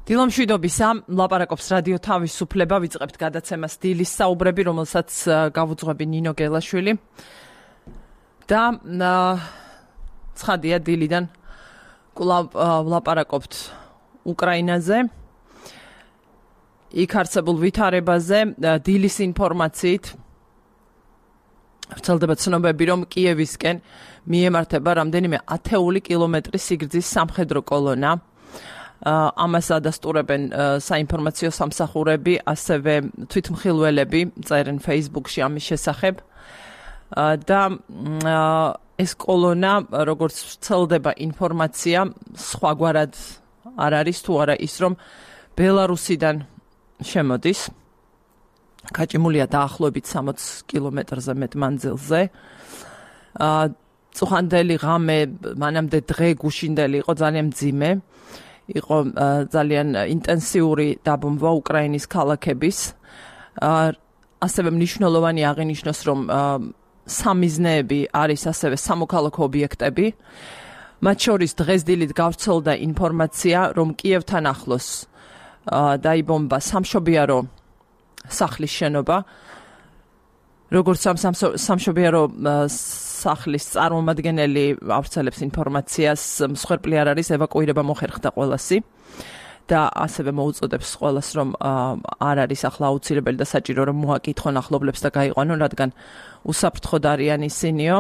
დილომშვიდობისა, ლაპარაკობს რადიო თავისუფლება, ვიწყებთ გადაცემას დილის საუბრები, რომელსაც გავუძღვები ნინო გელაშვილი. და ცხადია დილიდან კვლავ ვლაპარაკობთ უკრაინაზე, იქ არსებულ ვითარებაზე, დილის ინფორმაციით ვრცელდება ცნობები, რომ კიევისკენ მიემართება რამდენიმე 10 კილომეტრის სიგრძის სამხედრო კოლონა. ამას ადასტურებენ საინფორმაციო სამსახურები, ასევე თვითმხილველები წერენ Facebook-ში ამის შესახებ. და ეს კოლონა, როგორც ვრცელდება ინფორმაცია, სხვაგვარად არ არის თუ არა ის, რომ ბელარუსიდან შემოდის. გაჭიმულია დაახლოებით 60 კილომეტრზე მეტ მანძილზე. წუხანდელი ღამე, მანამდე დღე გუშინდელი იყო ძალიან მძიმე. იყო ძალიან ინტენსიური დაბომბვა უკრაინის ქალაქების. ასევე მნიშვნელოვანი აღინიშნოს, რომ სამიზნეები არის ასევე სამოქალაქო ობიექტები. მათ შორის დღეს დილით გავრცელდა ინფორმაცია, რომ კიევთან ახლოს დაიბომბა სამშობიარო სახლის შენობა. როგორც სამშობიარო სახლის წარმომადგენელი ავრცელებს ინფორმაციას, მსხვერპლი არ არის, ევაკუირება მოხერხდა ყველასი და ასევე მოუწოდებს ყველას, რომ არ არის ახლა აუცილებელი და საჭირო, რომ მოაკითხონ ახლობლებს და გაიყვანონ, რადგან უსაფრთხოდ არიან ისინიო.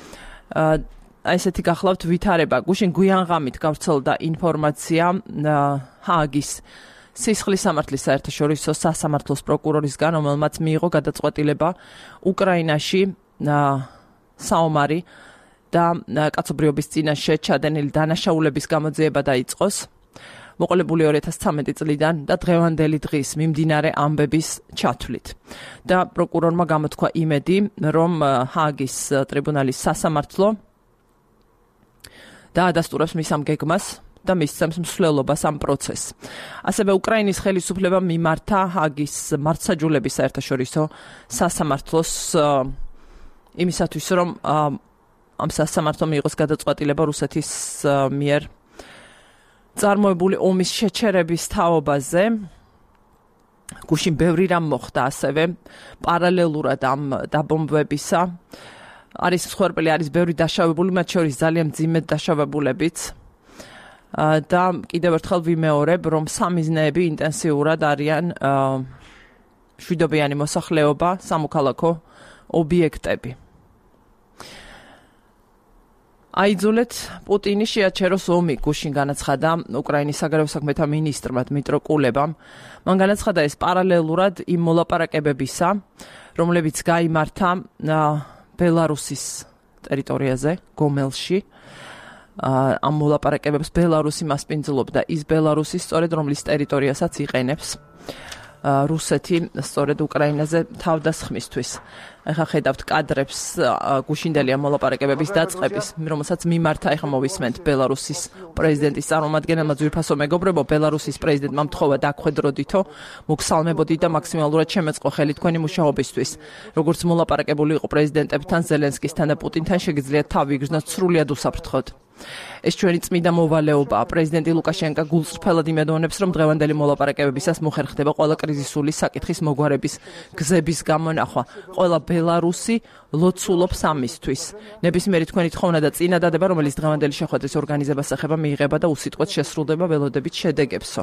ესეთი გახლავთ ვითარება. გუშინ გვიანღამით გავრცელდა ინფორმაცია ჰააგის სისხლის სამართლის საერთაშორისო სასამართლოს პროკურორისგან, რომელმაც მიიღო გადაწყვეტილება უკრაინაში საომარი და კაცობრიობის წინაშე ჩადენილი დანაშაულების გამოძიება დაიწყოს. მოყოლებული 2013 წლიდან და დღევანდელი დღის მიმდინარე ამბების ჩათვლით. და პროკურორმა გამოთქვა იმედი, რომ ჰააგის ტრიბუნალის სასამართლო დაადასტურებს მის ამ გეგმას და მისცემს მსვლელობას ამ პროცესს. ასევე უკრაინის ხელისუფლებამ მიმართა ჰააგის მართლმსაჯულების საერთაშორისო სასამართლოს იმისათვის, რომ ამ სასამართლომ მიიღოს გადაწყვეტილება რუსეთის მიერ წარმოებული ომის შეჩერების თაობაზე. გუშინ ბევრი რამ მოხდა ასევე პარალელურად ამ დაბომბვებისა. არის მსხვერპლი, არის ბევრი დაშავებული, მათ შორის ძალიან მძიმე დაშავებულებიც. და კიდევ ერთხელ ვიმეორებ, რომ სამიზნეები ინტენსიურად არიან მშვიდობიანი მოსახლეობა, სამოქალაქო ობიექტები. აიძულეთ პუტინი შეაჩეროს ომი, გუშინ განაცხადა უკრაინის საგარეო საქმეთა მინისტრმა დმიტრო კულებამ. მან განაცხადა ეს პარალელურად იმ მოლაპარაკებებისა, რომლებიც გაიმართა ბელარუსის ტერიტორიაზე, გომელში. ამ მოლაპარაკებებს ბელარუსი მასპინძლობდა, ის ბელარუსი სწორედ რომლის ტერიტორიასაც იყენებს რუსეთი სწორედ უკრაინაზე თავდასხმისთვის. ახლა ხედავთ კადრებს გუშინდელი ამ მოლაპარაკებების დაწყების, რომელსაც მიმართა, ახლა მოვისმენთ ბელარუსის პრეზიდენტის წარმომადგენელმა ძვირფასო მეგობრებო, ბელარუსის პრეზიდენტმა მთხოვა დაგვხედროდითო, მოგსალმებოდით და მაქსიმალურად შემეწყო ხელი თქვენი მუშაობისთვის. როგორც მოლაპარაკებული იყო პრეზიდენტებთან, ზელენსკისთან და პუტინთან, შეგიძლიათ თავი იგრძნოთ სრულიად უსაფრთხოდ. ეს ჩვენი წმინდა მოვალეობაა. პრეზიდენტი ლუკაშენკა გულწრფელად იმედოვნებს, რომ დღევანდელი მოლაპარაკებებისას მოხერხდება ყველა კრიზისული საკითხის მოგვარების გზების გამონახვა. ყველა ბელარუსი ლოცულობს ამისთვის. ნებისმიერი თქვენი თხოვნა და წინადადება, რომელიც დღევანდელი შეხვედრის ორგანიზებას ეხება, მიიღება და უსიტყვოდ შესრულდება ველოდებით შედეგებსო.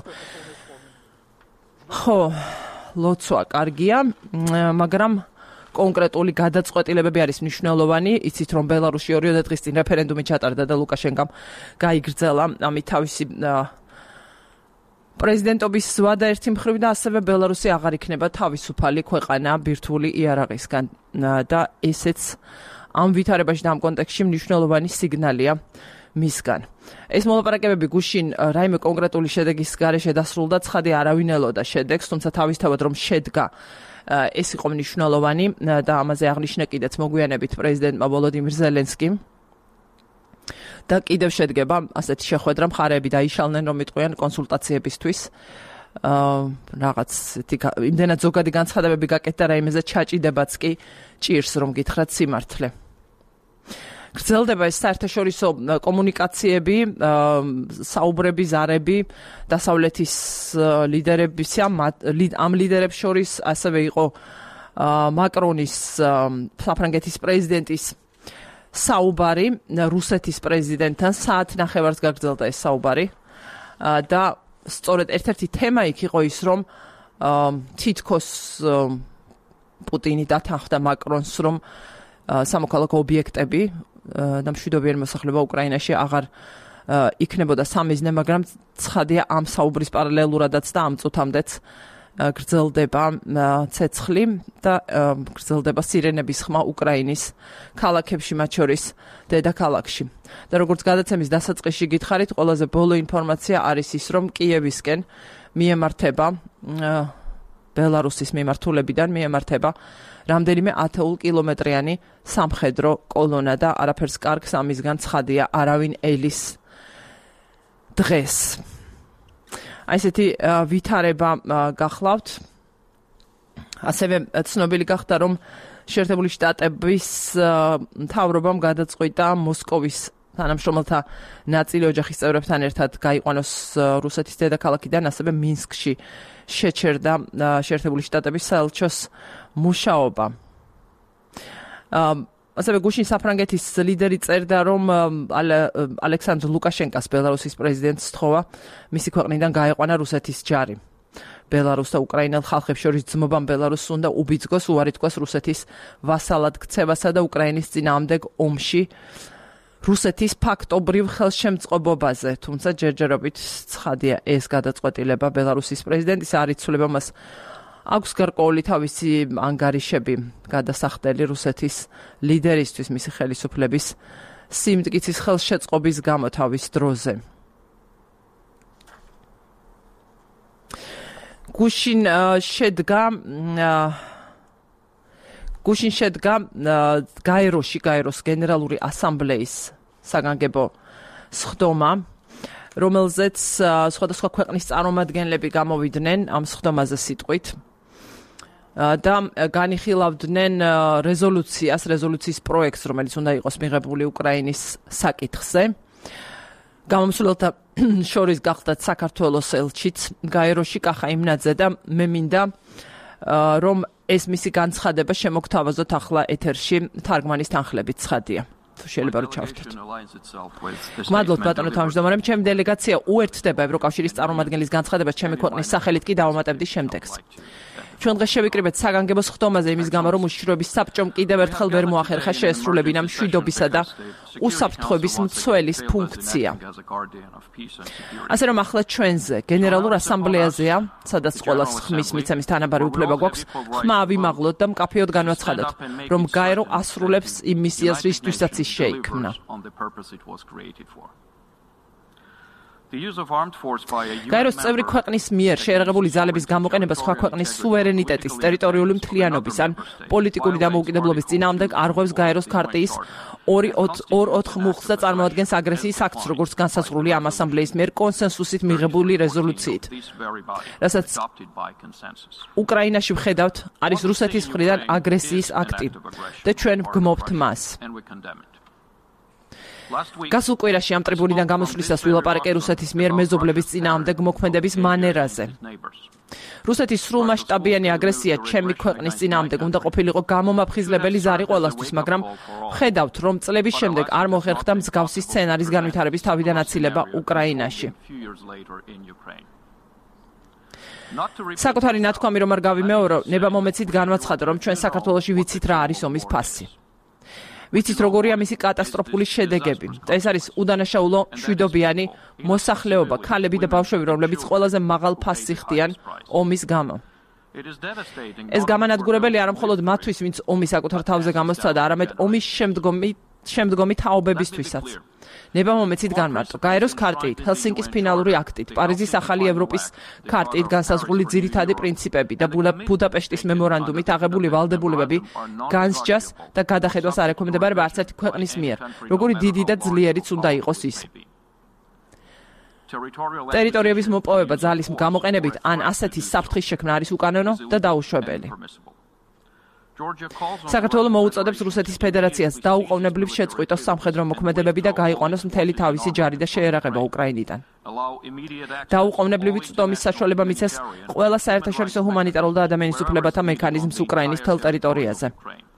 ხო, ლოცვა კარგია, მაგრამ კონკრეტული გადაწყვეტილებები არის მნიშვნელოვანი. იცით, რომ ბელარუსში 2 დღის წინ რეფერენდუმი ჩატარდა და ლუკაშენკამ გაიგრძელა ამით თავისი პრეზიდენტობის ვადა ერთი მხრივ და ასევე ბელარუსი აღარ იქნება თავისუფალი ქვეყანა ბირთვული იარაღისგან და ესეც ამ ვითარებაში და ამ კონტექსტში მნიშვნელოვანი სიგნალია მისგან. ეს მოლაპარაკებები გუშინ რაიმე კონკრეტული შედეგის გარეშე დასრულდა, ცხადი არავინ ელოდა შედეგს, თუმცა თავისთავად რომ შედგა ეს იყო მნიშვნელოვანი და ამაზე აღნიშნა კიდეც მოგვიანებით პრეზიდენტმა ვოლოდიმირ ზელენსკიმ. და კიდევ შედგება ასეთი შეხვედრა, მხარეები დაიშალნენ, რომ იტყვიან კონსულტაციებისთვის. რაღაც იმდენად ზოგადი განცხადებები გაკეთდა, რაიმეზე ჩაჭიდებაც კი ჭირს, რომ გითხრათ სიმართლე. გრძელდება ეს საერთაშორისო კომუნიკაციები, საუბრები, ზარები დასავლეთის ლიდერების ამ ლიდერებს შორის ასევე იყო მაკრონის საფრანგეთის პრეზიდენტის საუბარი რუსეთის პრეზიდენტთან საათნახევარს გაგრძელდა ეს საუბარი და სწორედ ერთ-ერთი თემა იქ იყო ის რომ თითქოს პუტინი დათანხმდა მაკრონს რომ სამოქალაქო ობიექტები და მშვიდობიანი მოსახლეობა უკრაინაში აღარ იქნებოდა სამიზნე, მაგრამ ცხადია ამ საუბრის პარალელურადაც და ამ წუთამდეც გრძელდება ცეცხლი და გრძელდება სირენების ხმა უკრაინის ქალაქებში, მათ შორის დედაქალაქში. და როგორც გადაცემის დასაწყისში გითხარით, ყველაზე ბოლო ინფორმაცია არის ის, რომ კიევისკენ მიემართება ბელარუსის მიმართულებიდან მიემართება რამდენიმე 10 კილომეტრიანი სამხედრო კოლონა და არაფერს კარგს ამისგან ცხადია არავინ ელის დღეს. აი ესეთი ვითარება გახლავთ. ასევე ცნობილი გახდა, რომ შეერთებული შტატების მთავრობამ გადაწყვიტა მოსკოვის თანამშრომელთა ნაწილი ოჯახის წევრებთან ერთად გაიყვანოს რუსეთის დედაქალაქიდან, ასევე მინსკში შეჩერდა შეერთებული შტატების საელჩოს მუშაობა. ასევე გუშინ საფრანგეთის ლიდერი წერდა, რომ ალექსანდრ ლუკაშენკას ბელარუსის პრეზიდენტს სთხოვა მისი ქვეყნიდან გაეყვანა რუსეთის ჯარი. ბელარუს და უკრაინელ ხალხებს შორის ძმობამ ბელარუსს უნდა უბიძგოს, უარი თქვას რუსეთის ვასალად ქცევასა და უკრაინის წინააღმდეგ ომში რუსეთის ფაქტობრივ ხელშემწყობობაზე. თუმცა ჯერჯერობით ცხადია ეს გადაწყვეტილება ბელარუსის პრეზიდენტის არ იცვლება, მას აქვს გარკვეული თავისი ანგარიშები გადასახდელი რუსეთის ლიდერისთვის მისი ხელისუფლების სიმტკიცის ხელშეწყობის გამო თავის დროზე. გუშინ შედგა გაეროს გენერალური ასამბლეის საგანგებო სხდომა, რომელზეც სხვადასხვა ქვეყნის წარმომადგენლები გამოვიდნენ ამ სხდომაზე სიტყვით და განიხილავდნენ რეზოლუციის პროექტს, რომელიც უნდა იყოს მიღებული უკრაინის საკითხზე. გამომსვლელთა შორის გახლდათ საქართველოს ელჩიც გაეროში კახა იმნაძე და მე მინდა რომ ეს მისი განცხადება შემოგთავაზოთ ახლა ეთერში თარგმანის თანხლებით ცხადია. თუ შეიძლება რომ ჩავთვალოთ. მადლობთ ბატონო თავმჯდომარე, ჩემი დელეგაცია უერთდება ევროკავშირის წარმომადგენლის განცხადებას ჩემი ქვეყნის სახელით კი დავამატებდი შემდეგს. ჩვენ დღეს შევიკრიბეთ საგანგებო სხდომაზე იმის გამო, რომ უშიშროების საბჭომ კიდევ ერთხელ ვერ მოახერხა შეესრულებინა მშვიდობისა და უსაფრთხოების მცველის ფუნქცია. ასე რომ ახლა ჩვენზე გენერალურ ასამბლეაზეა, სადაც ყველას ხმის მიცემის თანაბარი უფლება გვაქვს, ხმა ავიმაღლოთ და მკაფიოდ განვაცხადოთ, რომ გაერო ასრულებს იმ მისიას, რისთვისაც ის შეიქმნა. გაეროს წევრი ქვეყნის მიერ შეერაღებული ძალების გამოყენება სხვა ქვეყნის სუვერენიტეტის, ტერიტორიული მთლიანობის ან პოლიტიკური დამოუკიდებლობის წინააღმდეგ არღვევს გაეროს ქარტიის 2.4 მუხლს და წარმოადგენს აგრესიის აქტს, როგორც განსაზღვრულია ამ ასამბლეის მიერ კონსენსუსით მიღებული რეზოლუციით. რასაც უკრაინაში ვხედავთ, არის რუსეთის მხრიდან აგრესიის აქტი და ჩვენ ვგმობთ მას. გასულ კვირაში ამ ტრიბუნიდან გამოსვლისას ვილაპარაკე რუსეთის მიერ მეზობლების წინააღმდეგ მოქმედების მანერაზე. რუსეთის სრულმასშტაბიანი აგრესია ჩემი ქვეყნის წინააღმდეგ უნდა ყოფილიყო გამომაფხიზლებელი ზარი ყველასთვის, მაგრამ ხედავთ, რომ წლების შემდეგ არ მოხერხდა მსგავსი სცენარის განვითარების თავიდან აცილება უკრაინაში. საკუთარი ნათქვამი რომ არ გავიმეორო, ნება მომეცით განვაცხადო, რომ ჩვენ საქართველოში ვიცით რა არის ომის ფასი. ვიცით როგორია მისი კატასტროფული შედეგები. ეს არის უდანაშაულო მშვიდობიანი მოსახლეობა, ქალები და ბავშვები, რომლებიც ყველაზე მაღალ ფასს იხდიან ომის გამო. ეს გამანადგურებელი არა მხოლოდ მათთვის, ვინც ომის საკუთარ თავზე გამოსცადა, არამედ ომის შემდგომი თაობებისთვისაც. ნება მომეცით განმარტო. გაეროს ქარტიით, ჰელსინკის ფინალური აქტით, პარიზის ახალი ევროპის ქარტიით განსაზღვრული ძირითადი პრინციპები და ბუდაპეშტის მემორანდუმით აღებული ვალდებულებები განსჯას და გადახედვას არ ექვემდებარება არც ერთი ქვეყნის მიერ, როგორი დიდი და ძლიერიც უნდა იყოს ის. ტერიტორიების მოპოვება ძალის გამოყენებით ან ასეთი საფრთხის შექმნა არის უკანონო და დაუშვებელი. საქართველო მოუწოდებს რუსეთის ფედერაციას დაუყოვნებლივ შეწყვიტოს სამხედრო მოქმედებები და გაიყვანოს მთელი თავისი ჯარი და შეერაღება უკრაინიდან. დაუყოვნებლივი წვდომის საშუალება მიცეს ყველა საერთაშორისო ჰუმანიტარულ და ადამიანის უფლებათა მექანიზმს უკრაინის მთელ ტერიტორიაზე.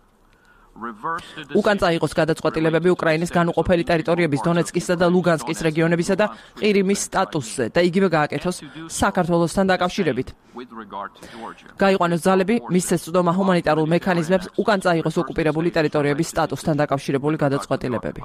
უკან წაიღოს გადაწყვეტილებები უკრაინის განუყოფელი ტერიტორიების დონეცკისა და ლუგანსკის რეგიონებისა და ყირიმის სტატუსზე და იგივე გააკეთოს საქართველოსთან დაკავშირებით. გაიყვანოს ძალები, მისცეს წვდომა ჰუმანიტარულ მექანიზმებს, უკან წაიღოს ოკუპირებული ტერიტორიების სტატუსთან დაკავშირებული გადაწყვეტილებები.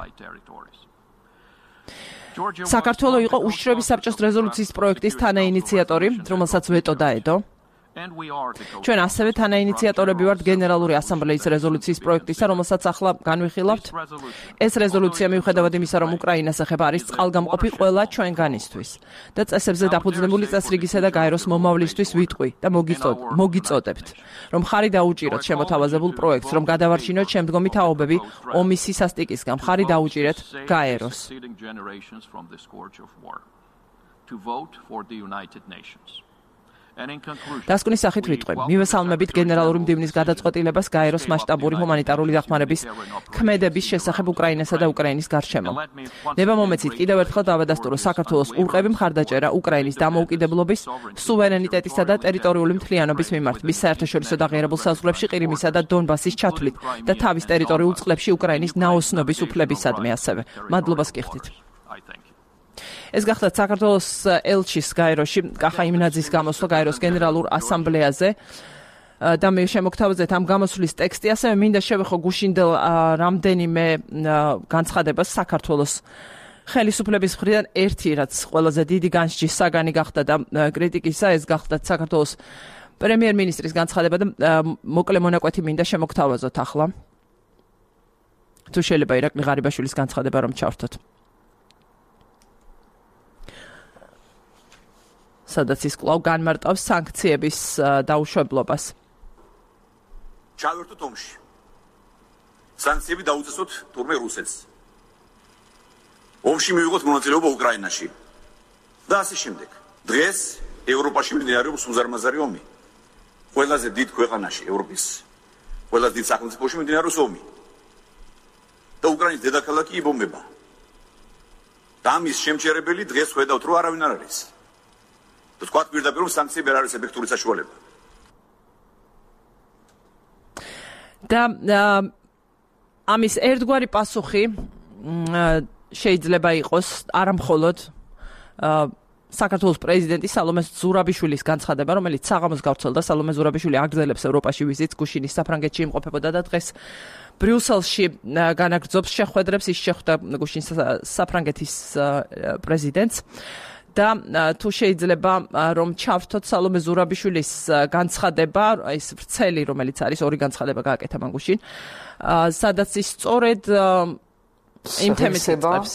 საქართველო იყო უშიშროების საბჭოს რეზოლუციის პროექტის თანაინიციატორი, რომელსაც ვეტო დაედო. ჩვენ ასევე თანაინიციატორები ვართ გენერალური ასამბლეის რეზოლუციის პროექტისა, რომელსაც ახლა განვიხილავთ. ეს რეზოლუცია მიუხედავად იმისა, რომ უკრაინას ეხება, არის წყალგამყოფი ყველა ჩვენგანისთვის და წესებზე დაფუძნებული წესრიგისა და გაეროს მომავლისთვის ვიტყვი და მოგიწოდებთ, რომ ხარი დაუჭიროთ შემოთავაზებულ პროექტს, რომ გადავარჩინოთ შემდგომი თაობები ომის სისასტიკისგან, ხარი დაუჭირეთ გაეროს. დასკვნის სახით ვიტყვი, მივესალმებით გენერალური მდივნის გადაწყვეტილებას გაეროს მასშტაბური ჰუმანიტარული დახმარების ქმედების შესახებ უკრაინასა და უკრაინის გარშემო. ნება მომეცით კიდევ ერთხელ დავადასტურო საქართველოს ურყევი მხარდაჭერა უკრაინის დამოუკიდებლობის, სუვერენიტეტისა და ტერიტორიული მთლიანობის მიმართ, მის საერთაშორისო დაღიარებულ საზღვრებში ყირიმისა და დონბასის ჩათვლით და თავის ტერიტორიულ წყლებში უკრაინის ნაოსნობის უფლებისადმი ასევე. მადლობას გიხდით. ეს გახლავთ საქართველოს ელჩის გაეროში კახა იმნაძის გამოსვლა გაეროს გენერალურ ასამბლეაზე და მე შემოგთავაზეთ ამ გამოსვლის ტექსტი, ასევე მინდა შევეხო გუშინდელ რამდენიმე განცხადებას საქართველოს ხელისუფლების მხრიდან. ერთი, რაც ყველაზე დიდი განსჯის საგანი გახდა და კრიტიკისა, ეს გახდა საქართველოს პრემიერ-მინისტრის განცხადება და მოკლე მონაკვეთი მინდა შემოგთავაზოთ ახლა. თუ შეიძლება ირაკლი ღარიბაშვილის განცხადება რომ ჩავრთოთ. სადაც ის კვლავ განმარტავს სანქციების დაუშვებლობას. ჩავერთოთ ომში. სანქციები დაუწესოთ თურმე რუსეთს. ომში მივიღოთ მონაწილეობა უკრაინაში. და ასე შემდეგ. დღეს ევროპაში მიმდინარეობს უზარმაზარი ომი. ყველაზე დიდ ქვეყანაში, ევროპის ყველაზე დიდ სახელმწიფოში მიმდინარეობს ომი. და უკრაინის დედაქალაქი იბომბება. და ამის შემჩერებელი დღეს ხედავთ, რომ არავინ არ არის. თქვა პირდაპირ რომ სანქციები არ არის ეფექტური საშუალება. და ამის ერთგვარი პასუხი შეიძლება იყოს არამხოლოდ საქართველოს პრეზიდენტი სალომე ზურაბიშვილის განცხადება, რომელიც საღამოს გავრცელდა. სალომე ზურაბიშვილი აგრძელებს ევროპაში ვიზიტს, გუშინის საფრანგეთში იმყოფებოდა და დღეს ბრიუსელში განაგრძობს შეხვედრებს. ის შეხვდა გუშინის საფრანგეთის პრეზიდენტს. და თუ შეიძლება რომ ჩავრთოთ სალომე ზურაბიშვილის განცხადება, ის ვრცელი, რომელიც არის ორი განცხადება გააკეთა მან გუშინ, სადაც ის სწორედ იმ თემის იწყებს.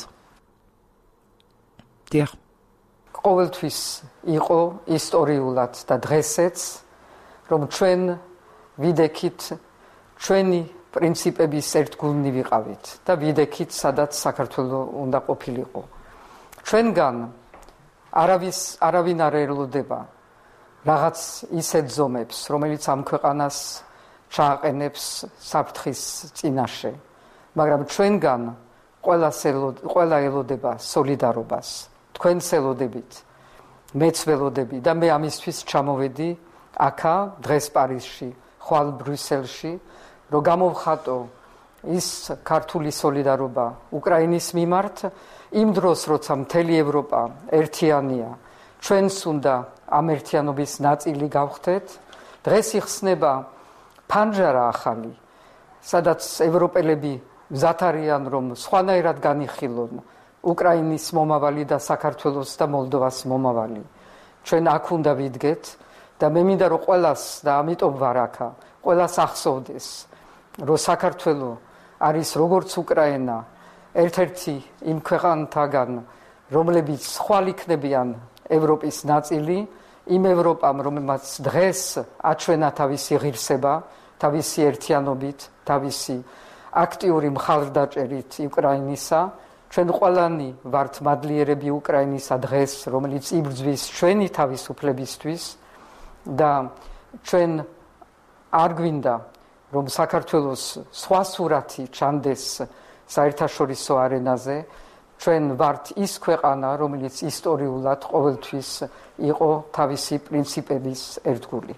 დიახ. ყოველთვის იყო ისტორიულად და დღესაც, რომ ჩვენ ვიდექით ჩვენი პრინციპების ერთგულნი ვიყავით და ვიდექით, სადაც საქართველო უნდა ყოფილიყო. ჩვენგან არავინ არ ელოდება რაღაც ისეთ ზომებს, რომელიც ამ ქვეყანას ჩააყენებს საფრთხის წინაშე, მაგრამ ჩვენგან ყველა ელოდება სოლიდარობას. თქვენს ელოდებით, მეც ველოდები და მე ამისთვის ჩამოვედი აქა დღეს პარიზში, ხვალ ბრიუსელში, რომ გამოვხატო ის ქართული სოლიდარობა უკრაინის მიმართ. იმ დროს, როცა მთელი ევროპა ერთიანია, ჩვენს უნდა ამ ერთიანობის ნაწილი გავხდეთ. დღეს იხსნება ფანჯარა ახალი, სადაც ევროპელები მზად არიან, რომ სხვანაირად განიხილონ უკრაინის მომავალი და საქართველოს და მოლდოვას მომავალი. ჩვენ აქ უნდა ვიდგეთ და მე მინდა რომ ყველას და ამიტომ ვარ აქა, ყველას ახსოვდეს, რომ საქართველო არის როგორც უკრაინა ერთ-ერთი იმ ქვეყანთაგან, რომლებიც ხვალ იქნებიან ევროპის ნაწილი, იმ ევროპამ, რომელმაც დღეს აჩვენა თავისი ღირსება, თავისი ერთიანობით, თავისი აქტიური მხარდაჭერით უკრაინისა. ჩვენ ყველანი ვართ მადლიერები უკრაინისა დღეს, რომელიც იბრძვის ჩვენი თავისუფლებისთვის და ჩვენ არ გვინდა რომ საქართველოს სხვა სურათი ჩანდეს საერთაშორისო არენაზე, ჩვენ ვართ ის ქვეყანა, რომელიც ისტორიულად ყოველთვის იყო თავისი პრინციპების ერთგული.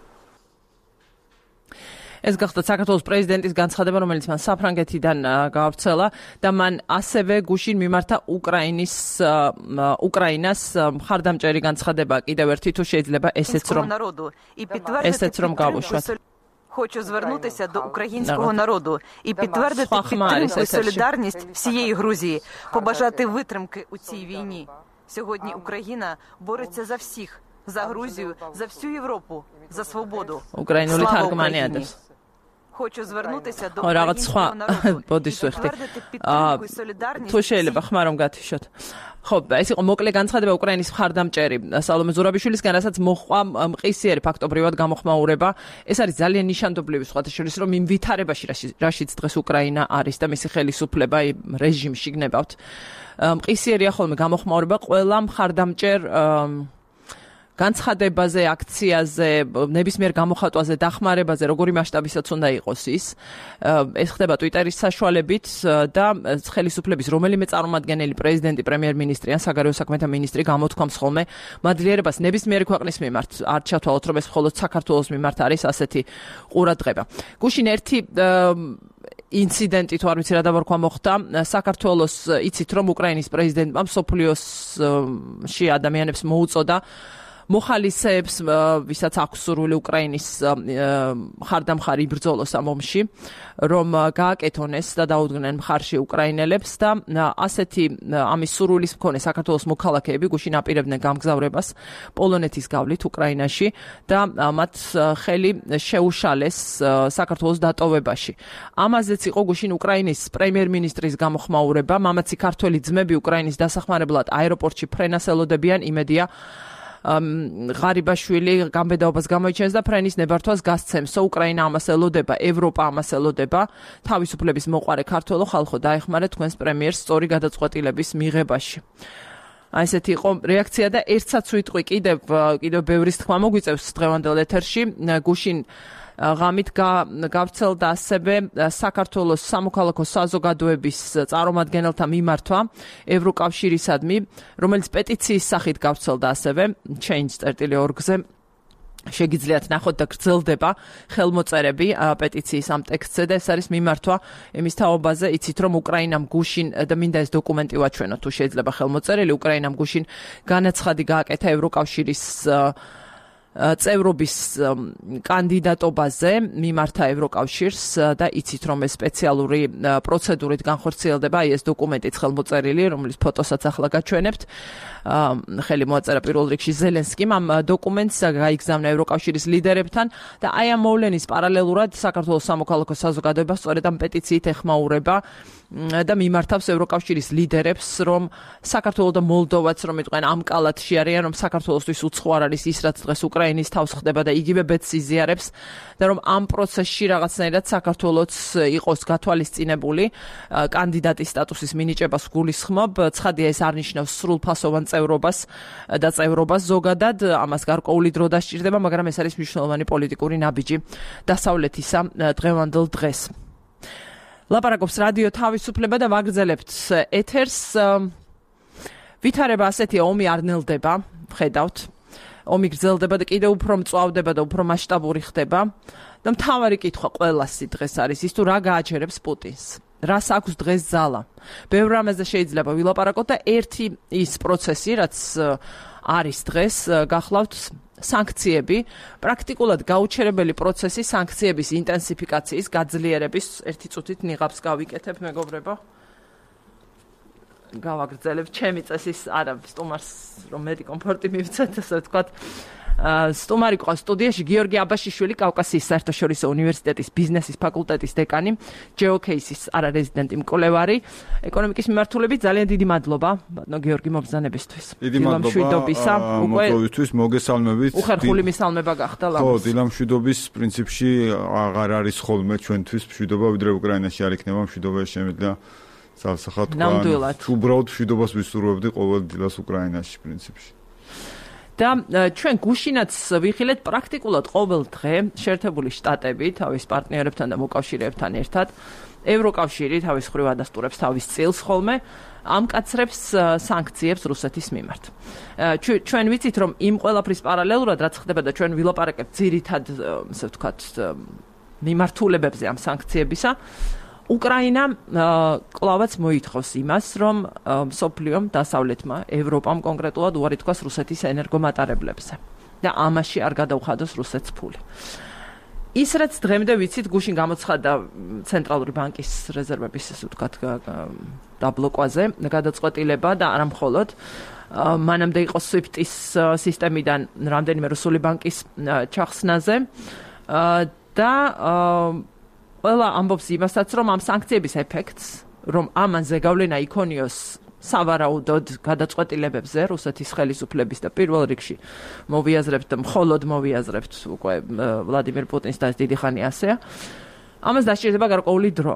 ეს გახდა საქართველოს პრეზიდენტის განცხადება, რომელიც მან საფრანგეთიდან გაავრცელა და მან ასევე გუშინ მიმართა უკრაინას მხარდამჭერი განცხადება კიდევ ერთი თუ შეიძლება ესეც რომ გავუშვათ. Хочу звернутися до українського народу і підтвердити підтримку і солідарність всієї Грузії, побажати витримки у цій війні. Сьогодні Україна бореться за всіх, за Грузію, за всю Європу, за свободу. Слава Україні! Хочу звернутися до українського народу і підтвердити підтримку і солідарність. თუ შეიძლება ხმა რომ გათიშოთ. ხო, ეს იყო მოკლე განცხადება უკრაინის მხარდამჭერი სალომე ზურაბიშვილისგან, რასაც მოჰყვა მყისიერი ფაქტობრივად გამოხმაურება. ეს არის ძალიან ნიშანდობლივი სხვათა შორის, რომ იმ ვითარებაში, რაშიც დღეს უკრაინა არის და მისი ხელისუფლება რეჟიმში გნებავთ. მყისიერია ხოლმე გამოხმაურება ყველა მხარდამჭერ განცხადებაზე, აქციაზე, ნებისმიერ გამოხატვაზე, დახმარებაზე, როგორი მასშტაბისაც უნდა იყოს ის. ეს ხდება Twitter-ის საშუალებით და ხელისუფლების რომელიმე წარმომადგენელი, პრეზიდენტი, პრემიერ-მინისტრი ან საგარეო საქმეთა მინისტრი გამოთქვამს ხოლმე მადლიერებას ნებისმიერი ქვეყნის მიმართ. არ ჩათვალოთ, რომ ეს მხოლოდ საქართველოს მიმართ არის ასეთი ყურადღება. გუშინ ერთი ინციდენტი თუ არ ვიცი რა დავარქვა მოხდა. საქართველოს იცით რომ უკრაინის პრეზიდენტმა მსოფლიოში ადამიანებს მოუწოდა მოხალისეებს, ვისაც აქვს სურვილი უკრაინის მხარდამხარი იბრძოლოს ამ ომში, რომ გააკეთონეს და დაუდგნენ მხარში უკრაინელებს და ასეთი ამის სურვილის მქონე საქართველოს მოქალაქეები გუშინ აპირებდნენ გამგზავრებას პოლონეთის გავლით უკრაინაში და მათ ხელი შეუშალეს საქართველოს დატოვებაში. ამაზეც იყო გუშინ უკრაინის პრემიერ-მინისტრის გამოხმაურება. მამაცი ქართველი ძმები უკრაინის დასახმარებლად აეროპორტში ფრენას ელოდებიან, იმედია ღარიბაშვილი გამბედაობას გამოიჩენს და ფრენის ნებართვას გასცემს. უკრაინა ამას ელოდება, ევროპა ამას ელოდება. თავისუფლების მოყვარე ქართველო ხალხო, დაეხმარეთ თქვენს პრემიერს სწორი გადაწყვეტილების მიღებაში. აი ესეთი იყო რეაქცია და ერთსაც ვიტყვი კიდევ ბევრის თქმა მოგვიწევს დღევანდელ ეთერში. გუშინ ღამით გავრცელდა ასევე საქართველოს სამოქალაქო საზოგადოების წარმომადგენელთა მიმართვა ევროკავშირისადმი, რომელიც პეტიციის სახით გავრცელდა ასევე change.org-ზე. შეგიძლიათ ნახოთ და გრძელდება ხელმოწერები პეტიციის ამ ტექსტზე და ეს არის მიმართვა იმის თაობაზე, იცით რომ უკრაინამ გუშინ და მინდა ეს დოკუმენტი ვაჩვენოთ თუ შეიძლება ხელმოწერილი, უკრაინამ გუშინ განაცხადი გააკეთა ევროკავშირის წევრობის კანდიდატობაზე მიმართა ევროკავშირს და იცით რომ ეს სპეციალური პროცედურით განხორციელდება. აი ეს დოკუმენტიც ხელმოწერილი, რომლის ფოტოსაც ახლა გაჩვენებთ. ხელი მოაწერა პირველ რიგში ზელენსკიმ ამ დოკუმენტს გაიგზავნა ევროკავშირის ლიდერებთან და აი ამ მოვლენის პარალელურად საქართველოს სამოქალაქო საზოგადოება სწორედ ამ პეტიციით ეხმაურება და მიმართავს ევროკავშირის ლიდერებს, რომ საქართველო და მოლდოვაც რომ იყვნენ ამ კალათში არიან, რომ საქართველოსთვის უცხო არ არის ის, რაც დღეს უკრაინის თავს ხდება და იგივე ბედს იზიარებს და რომ ამ პროცესში რაღაცნაირად საქართველოც იყოს გათვალისწინებული კანდიდატის სტატუსის მინიჭებას გულისხმობ. ცხადია, ეს არ ნიშნავს სრულფასოვან წევრობას და წევრობას ზოგადად, ამას გარკვეული დრო დასჭირდება, მაგრამ ეს არის მნიშვნელოვანი პოლიტიკური ნაბიჯი დასავლეთისა დღევანდელ დღეს. ლაპარაკობს რადიო თავისუფლება და ვაგრძელებთ ეთერს. ვითარება ასეთია, ომი არ ნელდება, ხედავთ. ომი გრძელდება და კიდევ უფრო მწვავდება და უფრო მასშტაბური ხდება. და მთავარი კითხვა ყველასი დღეს არის ის, თუ რა გააჩერებს პუტინს. რას აქვს დღეს ძალა. ბევრ რამეზე შეიძლება ვილაპარაკოთ და ერთი ის პროცესი, რაც არის დღეს, გახლავთ სანქციები, პრაქტიკულად გაუჩერებელი პროცესი სანქციების ინტენსიფიკაციის, გაძლიერების. ერთი წუთით ნიღაბს გავიკეთებ, მეგობრებო. გავაგრძელებ ჩემი წესის, არა, სტუმარს რომ მეტი კომფორტი მივცეთ, ასე ვთქვათ. სტუმარი ყავს სტუდიაში გიორგი აბაშიშვილი, კავკასიის საერთაშორისო უნივერსიტეტის ბიზნესის ფაკულტეტის დეკანი, GeoCase-ის არარეზიდენტი მკვლევარი, ეკონომიკის მიმართულებით. ძალიან დიდი მადლობა, ბატონო გიორგი, მობრძანებისთვის. დიდი მადლობა მოწვევისთვის, მოგესალმებით. უხერხული მისალმება გახდა ლამაზ. ხო, დილა მშვიდობის პრინციპში აღარ არის ხოლმე ჩვენთვის მშვიდობა, ვიდრე უკრაინაში არ იქნება მშვიდობა, შემიძლია სალსახად თქვა. ნამდვილად. უბრალოდ მშვიდობას ვისურვებდი ყოველ დილას უკრაინაში პრინციპში. და ჩვენ გუშინაც ვიხილეთ პრაქტიკულად ყოველ დღე შეერთებული შტატები თავის პარტნიორებთან და მოკავშირეებთან ერთად ევროკავშირი თავის მხრივ ადასტურებს თავის წილს ხოლმე ამკაცრებს სანქციებს რუსეთის მიმართ. ჩვენ ვიცით რომ იმ ყველაფრის პარალელურად რაც ხდება და ჩვენ ვილაპარაკებთ ძირითად ასე ვთქვათ მიმართულებებზე ამ სანქციებისა უკრაინა კლავაც მოითხოვს იმას, რომ მსოფლიომ დასავლეთმა, ევროპამ კონკრეტულად უარი თქვას რუსეთის ენერგომატარებლებზე და ამაში არ გადაუხადოს რუსეთს ფული. ის რაც დღემდე ვიცით, გუშინ გამოცხადდა ცენტრალური ბანკის რეზერვების, ასე ვთქვათ, დაბლოკვაზე, გადაწყვეტილება და არა მხოლოდ მანამდე იყო SWIFT-ის სისტემიდან რამდენიმე რუსული ბანკის ჩახსნაზე და ყველა ამბობს იმასაც, რომ ამ სანქციების ეფექტს, რომ ამან ზეგავლენა იქონიოს სავარაუდოდ გადაწყვეტილებებზე რუსეთის ხელისუფლების და პირველ რიგში მხოლოდ მოვიაზრებთ უკვე ვლადიმერ პუტინს და ეს დიდი ხანი ასეა. ამას დასჭირდება გარკვეული დრო.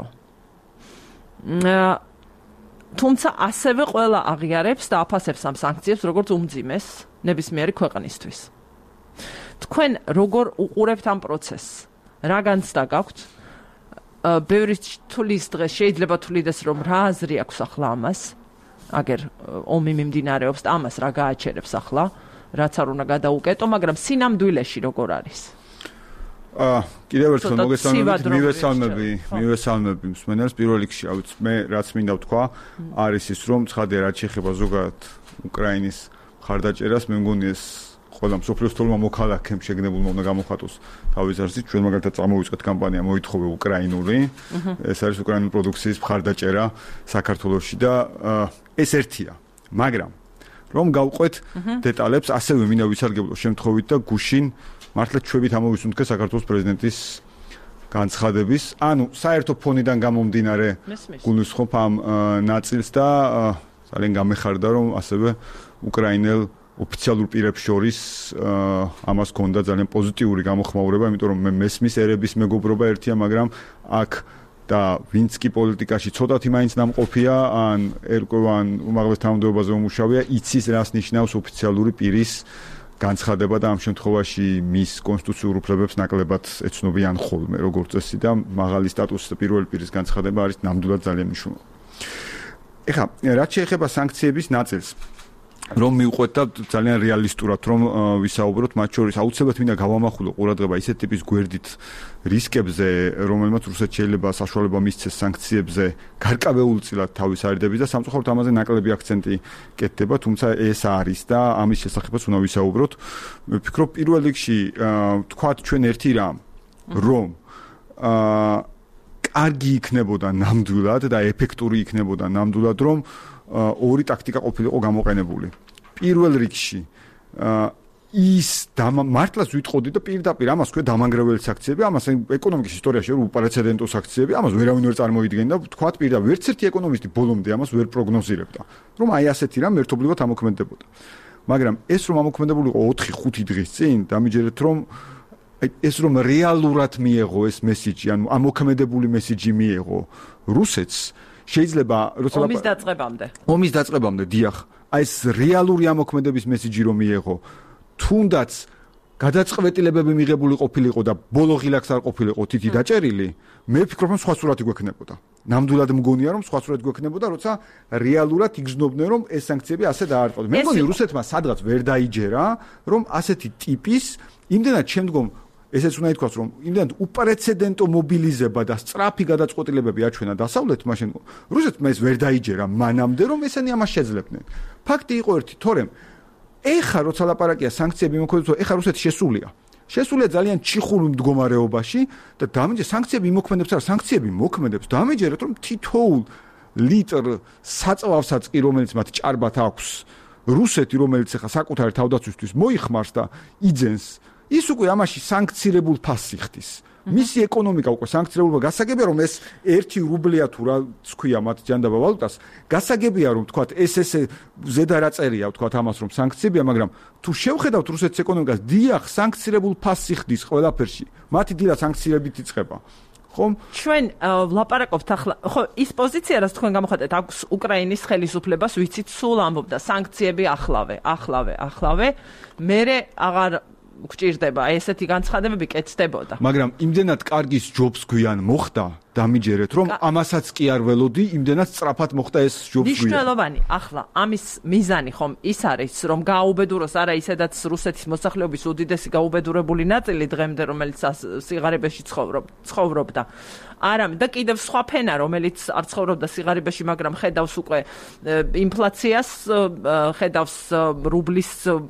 თუმცა ასევე ყველა აღიარებს და აფასებს ამ სანქციებს როგორც უმძიმეს ნებისმიერი ქვეყნისთვის. თქვენ როგორ უყურებთ ამ პროცესს? რა განცდა გაქვთ? ბევრი თulis დღეს შეიძლება თulides რომ რა აზრი აქვს ახლა ამას? აგერ ომი მიმდინარეობს და ამას რა გააჩერებს ახლა? რაც არ უნდა გადაუკეტო, მაგრამ სინამდვილეში როგორ არის? კიდევ ერთხელ მივესალმები მსმენელს. პირველ რიგში, მე რაც მინდა ვთქვა, არის ის, რომ ცხადია რაც შეეხება ზოგადად უკრაინის მხარდაჭერას, მე მგონი ეს ყველა მსოფლიოს თოლმა მოქალაქემ შეგნებულმა უნდა გამოხატოს თავის აზრით. ჩვენ მაგალითად წამოვიწყეთ კამპანია მოითხოვე უკრაინული, ეს არის უკრაინული პროდუქციის მხარდაჭერა საქართველოში და ეს ერთია. მაგრამ რომ გავყვეთ დეტალებს, ასევე მინდა ვისარგებლო შემთხვევით და გუშინ მართლა ჩვევით ამოვისუნთქე საქართველოს პრეზიდენტის განცხადების, ანუ საერთო ფონიდან გამომდინარე გულისხმობ ამ ნაწილს და ძალიან გამეხარდა რომ ასევე უკრაინელ ოფიციალურ პირებს შორის ამას ჰქონდა ძალიან პოზიტიური გამოხმაურება, იმიტომ რომ მე მესმის ერების მეგობრობა ერთია, მაგრამ აქ და ვინც კი პოლიტიკაში ცოტათი მაინც დამყოფია, ან ერკვევან უმაღლეს თანამდებობაზე უმუშავია, იცის რას ნიშნავს ოფიციალური პირის განცხადება და ამ შემთხვევაში მის კონსტიტუციურ უფლებებს ნაკლებად ეცნობიან ხოლმე, როგორც წესი და მაღალი სტატუსის და პირველი პირის განცხადება არის ნამდვილად ძალიან მნიშვნელოვანი. ეხლა, რაც შეეხება სანქციების ნაწილს, რომ მივყვეთ და ძალიან რეალისტურად რომ ვისაუბროთ, მათ შორის აუცილებლად მინდა გავამახვილო ყურადღება ისეთ ტიპის გვერდით რისკებზე, რომელმაც რუსეთს შეიძლება საშუალება მისცეს სანქციებზე გარკვეულწილად თავის არიდების და სამწუხაროდ ამაზე ნაკლები აქცენტი კეთდება, თუმცა ეს არის და ამის შესახებაც უნდა ვისაუბროთ. მე ვფიქრობ პირველ რიგში თქვათ ჩვენ ერთი რამ, რომ კარგი იქნებოდა ნამდვილად და ეფექტური იქნებოდა ნამდვილად, რომ ორი ტაქტიკა ყოფილიყო გამოყენებული. პირველ რიგში ის მართლაც ვიტყოდი და პირდაპირ ამას ქვია დამანგრეველი საქციები, ამას ეკონომიკის ისტორიაში უპრეცედენტო საქციები, ამას ვერავინ ვერ წარმოიდგენდა, თქვათ პირდაპირ ერთ ერთი ეკონომისტი ბოლომდე ამას ვერ პროგნოზირებდა, რომ აი ასეთი რამ ერთობლივად ამოქმედებოდა. მაგრამ ეს რომ ამოქმედებულიყო 4-5 დღის წინ, დამიჯერეთ რომ ეს რომ რეალურად მიეღო ეს მესიჯი, ანუ ამოქმედებული მესიჯი მიეღო რუსეთს შეიძლება როცა ომის დაწყებამდე დიახ, აი ეს რეალური ამოქმედების მესიჯი რომ მიეღო, თუნდაც გადაწყვეტილებები მიღებული ყოფილიყო და ბოლო ღილაკს არ ყოფილიყო თითი დაჭერილი, მე ვფიქრობ რომ სხვა სურათი გვექნებოდა. ნამდვილად მგონია რომ სხვა სურათი გვექნებოდა, როცა რეალურად იგრძნობდნენ რომ ეს სანქციები ასე დაარღვევს. მე მგონი რუსეთმა სადღაც ვერ დაიჯერა, რომ ასეთი ტიპის იმდენად შემდგომ ესეც უნდა ითქვას, რომ იმდენად უპრეცედენტო მობილიზება და სწრაფი გადაწყვეტილებები აჩვენა დასავლეთმა, მაშინ რუსეთმა ეს ვერ დაიჯერა მანამდე, რომ ესენი ამას შეძლებდნენ. ფაქტი იყო ერთი, თორემ ეხა როცა ლაპარაკია სანქციები მოქმედებს, ეხა რუსეთი შესულია ძალიან ჩიხურ მდგომარეობაში და დამიჯერეთ სანქციები მოქმედებს, არა სანქციები მოქმედებს, დამიჯერეთ რომ თითოეულ ლიტრ საწვავსაც კი რომელიც მათ ჭარბად აქვს, რუსეთი რომელიც ეხა საკუთარი თავდაცვისთვის მოიხმარს და იძენს, ის უკვე ამაში სანქცირებულ ფასს იხდის. მისი ეკონომიკა უკვე სანქცირებულობა გასაგებია რომ ეს 1 რუბლია თუ რა თქვია მათ ჯანდაბა ვალუტას, გასაგებია რომ თქვათ ეს ზედა რა წერია თქვათ ამას რომ სანქციებია, მაგრამ თუ შევხედავთ რუსეთის ეკონომიკას, დიახ, სანქცირებულ ფასს იხდის ყველაფერში. მათი დილა სანქციებით იწყება. ხომ? ჩვენ ვლაპარაკობთ ახლა, ხო, ის პოზიცია, რაც თქვენ გამოხატეთ, აქვს უკრაინის ხელისუფლებას, ვიცით, სულ ამბობდა სანქციები ახლავე, მერე აღარ გჭირდება, ესეთი განცხადებები კეთდებოდა. მაგრამ იმდენად კარგი ჯობს გვიან მოხდა, დამიჯერეთ, რომ ამასაც კი არ ველოდი, იმდენად სწრაფად მოხდა ეს ჯობს გვიან. მნიშვნელოვანი, ახლა ამის მიზანი ხომ ის არის, რომ გააუბედუროს არა ისედაც რუსეთის მოსახლეობის უდიდესი გაუბედურებული ნაწილი დღემდე, რომელიც სიღარიბეში ცხოვრობდა. არამედ და კიდევ სხვა ფენა, რომელიც არ ცხოვრობდა სიღარიბეში, მაგრამ ხედავს უკვე ინფლაციას, ხედავს რუბლის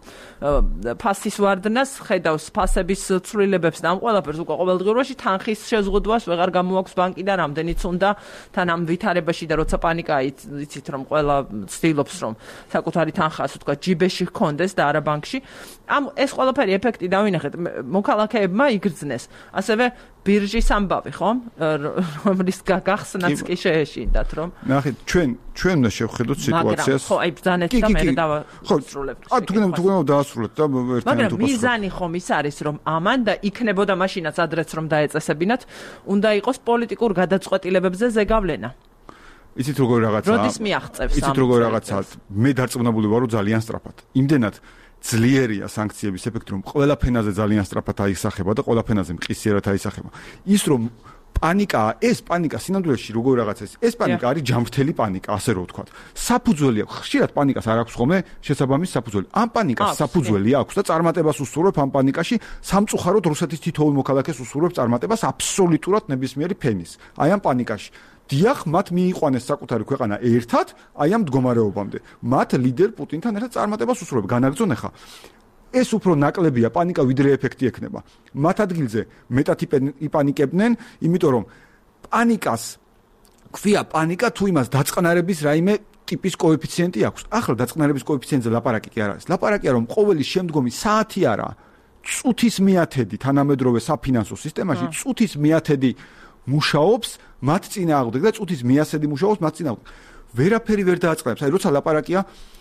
ფასის ვარდნას, ხედავს ფასების ცვლილებებს და ამ ყველაფერს უკვე ყოველდღიურობაში თანხის შეზღუდვას ვეღარ გამოაქვს ბანკიდან, რამდენიც უნდა თან ამ ვითარებაში და როცა პანიკაა, იცით რომ ყველა ცდილობს რომ საკუთარი თანხა ასე ვთქვათ ჯიბეში ჰქონდეს და არა ბანკში. ეს ყველაფერი ეფექტი დავინახეთ, მოქალაქეებმა იგრძნეს. ასევე ბირჟის ამბავი, ხო? რომლის გახსნაც კი შეეშინდათ, რომ ნახეთ, ჩვენ უნდა შევხედოთ სიტუაციას. ხო, აი ბრძანეთ და მე დავასრულებთ. თუ დაასრულეთ და ერთად მაგრამ მიზანი ხომ ის არის, რომ ამან და იქნებოდა მაშინაც ადრეც რომ დაეწესებინათ, უნდა იყოს პოლიტიკურ გადაწყვეტილებებზე ზეგავლენა. იცით როგორ რაღაცაა? როდის მიაღწევს ამ? იცით როგორ რაღაცაა? მე დარწმუნებული ვარ, რომ ძალიან სწრაფად. იმდენად ძლიერია სანქციების ეფექტი, რომ ყველა ფენაზე ძალიან სწრაფად აისახება და ყველა ფენაზე მყისიერად აისახება. ის რომ პანიკაა, ეს პანიკა სინამდვილეში როგორ რაღაცა ეს პანიკა არის ჯანმრთელი პანიკა, ასე რომ ვთქვათ. საფუძველი აქვს, ხშირად პანიკას არ აქვს ხოლმე შესაბამის საფუძველი. ამ პანიკას საფუძველი აქვს და წარმატებას უსურვებ ამ პანიკაში, სამწუხაროდ რუსეთის თითოეულ მოქალაქეს უსურვებს წარმატებას აბსოლუტურად ნებისმიერი ფენის. აი ამ პანიკაში დიახ, მათ მიიყვანეს საკუთარი ქვეყანა ერთად, აი ამ მდგომარეობამდე. მათ ლიდერ პუტინთან ერთად წარმატებას უსურვებ. განაგრძონ ახლა. ეს უფრო ნაკლებია პანიკა, ვიდრე ეფექტი ექნება. მათ ადგილზე მეტად იპანიკებდნენ, იმიტომ რომ პანიკას ქვია პანიკა თუ იმას დაწყნარების რაიმე ტიპის კოეფიციენტი აქვს. ახლა დაწყნარების კოეფიციენტზე ლაპარაკი კი არ არის. ლაპარაკია რომ ყოველი შემდგომი საათი არა, წუთის მიათედი თანამედროვე საფინანსო სისტემაში წუთის მიათედი მუშაობს მათ წინააღმდეგ და წუთის მიასედი მუშაობს მათ წინააღმდეგ. ვერაფერი ვერ დააწყნარებს. აი როცა ლაპარაკია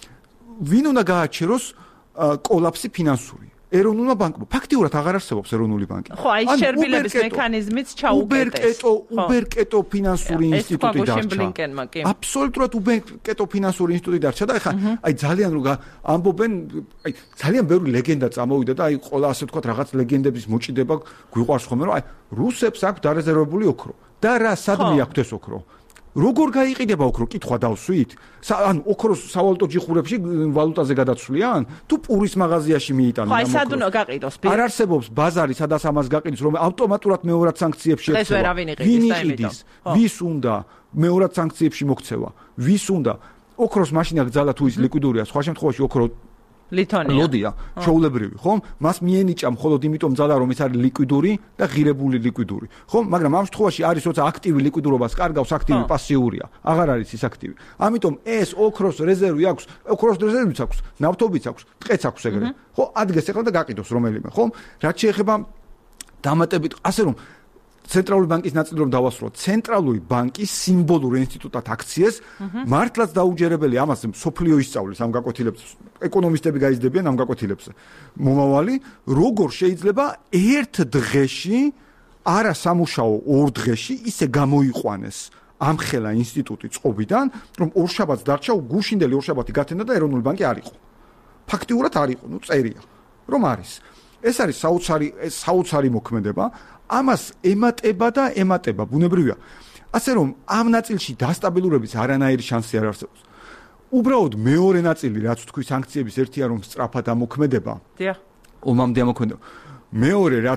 ვინ უნდა გააჩეროს კოლაფსი ფინანსური. ეროვნულმა ბანკმა ფაქტიურად აღარ არსებობს ეროვნული ბანკი. ხო, აი შერბილების მექანიზმიც ჩაუკეტეს. უბერკეტო ფინანსური ინსტიტუტი დარჩა. აბსოლუტურად უბერკეტო ფინანსური ინსტიტუტი დარჩა და ახლა აი ძალიან რო ამბობენ, აი ძალიან ბევრი ლეგენდა წამოვიდა და აი ყველა ასე ვთქვათ რაღაც ლეგენდების მოჭიდება გვიყვარს ხოლმე, რომ აი რუსებს აქვს დარეზერვებული ოქრო. და რა სადმე აქვს ეს ოქრო? როგორ გაიყიდება ოქრო? კითხვა დავსვით. ანუ ოქროს სავალუტო ჯიხურებში ვალუტაზე გადაცვლიან? თუ პურის მაღაზიაში მიიტანენ ამ ოქროს? ხო, სად უნდა გაყიდოს? არ არსებობს ბაზარი, სადაც ამას გაყიდოს, რომ ავტომატურად მეორად სანქციებში ექცევა. ეს ვერავინ იყიდის და იმიტოს. ვის უნდა მეორად სანქციებში მოქცევა? ვის უნდა? ოქროს მაშინა გძალა თუ ის ლიკვიდურია, სხვა შემთხვევაში ოქრო ლოდია, ჩაულებრივი, ხომ? მას მიენიჭა მხოლოდ იმიტომ ძალა, რომ ის არის ლიკვიდური და ღირებული ლიკვიდური. ხომ? მაგრამ ამ შემთხვევაში არის, როცა აქტივი ლიკვიდურობას კარგავს, აქტივი პასიურია. აღარ არის ის აქტივი. ამიტომ ეს ოქროს რეზერვი აქვს, ოქროს რეზერვიც აქვს, ნავთობიც აქვს, ტყეც აქვს ეგრე. ხო, ადგეს ახლა და გაყიდოს რომელიმე, ხომ? რაც შეეხება დამატებით, ასე რომ ცენტრალური ბანკის ნაწილი რომ დავასრულოთ, ცენტრალური ბანკის სიმბოლურ ინსტიტუტად აქციეს, მართლაც დაუჯერებელი ამას სოფლიო ისწავლის ამ გაკვეთილებს, ეკონომისტები გაიზრდებიან ამ გაკვეთილებზე. მომავალი, როგორ შეიძლება ერთ დღეში, არა სამუშაო ორ დღეში ისე გამოიყვანეს ამხელა ინსტიტუტი წყობიდან, რომ ორშაბათს დარჩა, გუშინდელი ორშაბათი გათენდა და ეროვნული ბანკი არ იყო. ფაქტიურად არ იყო, წერია, რომ არის. ეს არის საოცარი მოქმედება. ამას ემატება და ემატება, ბუნებრივია. ასე რომ ამ ნაწილში დასტაბილურების არანაირი შანსი არ არსებობს. უბრალოდ მეორე ნაწილი, რაც თქვი სანქციების ერთია, რომ სწრაფად ამოქმედება. დიახ. ომამდე ამოქმედება. მეორე, რაც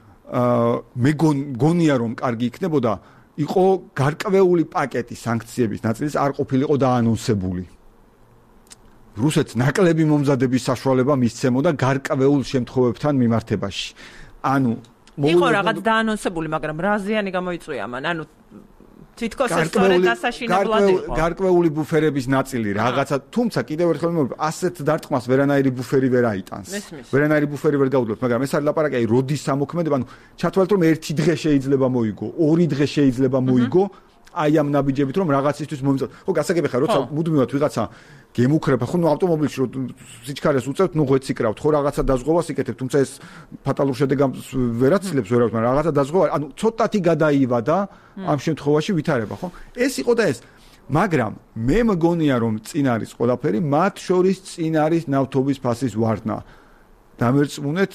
მე გონია, რომ კარგი იქნებოდა, იყო გარკვეული პაკეტი სანქციების ნაწილის არ ყოფილიყო დაანონსებული. რუსეთს ნაკლები მომზადების საშუალება მისცემოდა გარკვეულ შემთხვევებთან მიმართებაში. ანუ იყო რაღაც დაანონსებული, მაგრამ რა ზიანი გამოიწვია მან? ანუ თითქოს ეს სწორედ დასაშინებლად იყო. გარკვეული ბუფერების ნაწილი რაღაცა, თუმცა კიდევ ერთხელ მოვიდა, ასეთ დარტყმას ვერანაირი ბუფერი ვერ აიტანს. ვერანაირი ბუფერი ვერ გაუძლებს, მაგრამ ეს არის ლაპარაკი, აი როდის ამოქმედება, ანუ ჩათვალეთ რომ ერთი დღე შეიძლება მოიგო, ორი დღე შეიძლება მოიგო, აი ამ ნაბიჯებით რომ რაღაცისთვის მომიწევთ. ხო, გასაგები ხარ, როცა მუდმივად ვიღაცა გემუქრება, ხო, ავტომობილში რო სიჩქარეს უწევთ, ღვეც იკრავთ, ხო, რაღაცა დაზღვევას იკეთებთ, თუმცა ეს ფატალურ შედეგს ვერ აცილებს, მაგრამ რაღაცა დაზღვევა, ანუ ცოტათი გადაივადა ამ შემთხვევაში ვითარება, ხო? ეს იყო და ეს. მაგრამ მე მგონია რომ წინ არის ყველაფერი, მათ შორის წინ არის ნავთობის ფასის ვარდნა. დამერწმუნეთ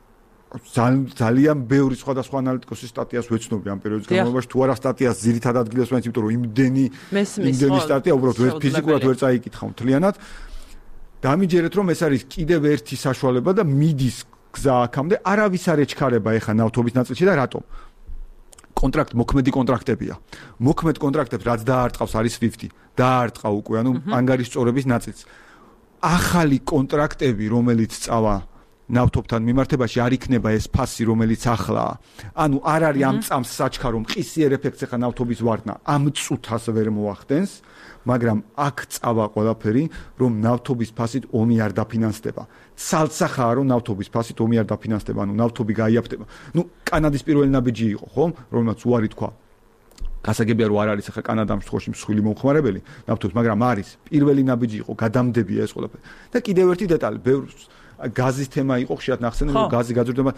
ძალიან ბევრი სხვადასხვა ანალიტიკოსის სტატიას ვეცნობი ამ პერიოდის განმავლობაში, თუ არა სტატიას ძირითადად ადგილას ვაინც, იმიტომ რომ იმდენი სტატია უბრალოდ ფიზიკურად ვერ წაიკითხავ მთლიანად. დამიჯერეთ რომ ეს არის კიდევ ერთი საშუალება და მიდის გზა აქამდე, არავის არ ეჩქარება ეხა ნავთობის ნაწილში და რატომ? მოქმედი კონტრაქტებია. მოქმედ კონტრაქტებს რაც დაარტყავს არის SWIFT. დაარტყა უკვე, ანუ ანგარის წორების ნაწილს. ახალი კონტრაქტები, რომელიც წავა ნავთობთან მიმართებაში არ იქნება ეს ფასი, რომელიც ახლაა. ანუ არ არის ამ წამს საჩქარო მყისიერ ეფექტს ახლა ნავთობის ვარდნა ამ წუთას ვერ მოახდენს, მაგრამ აქ წავა ყველაფერი, რომ ნავთობის ფასით ომი არ დაფინანსდება. ცალსახაა რომ ნავთობის ფასით ომი არ დაფინანსდება, ანუ ნავთობი გაიაფთება. კანადის პირველი ნაბიჯი იყო, ხო? რომელმაც უარი თქვა. გასაგებია რომ არ არის ახლა კანადამ შემთხვევაში მსხვილი მომხმარებელი ნავთობის, მაგრამ არის პირველი ნაბიჯი იყო, გადამდებია ეს ყველაფერი. და კიდევ ერთი დეტალი, გაზის თემა იყო ხშირად ნახსენები, რომ გაზი გაძვირდება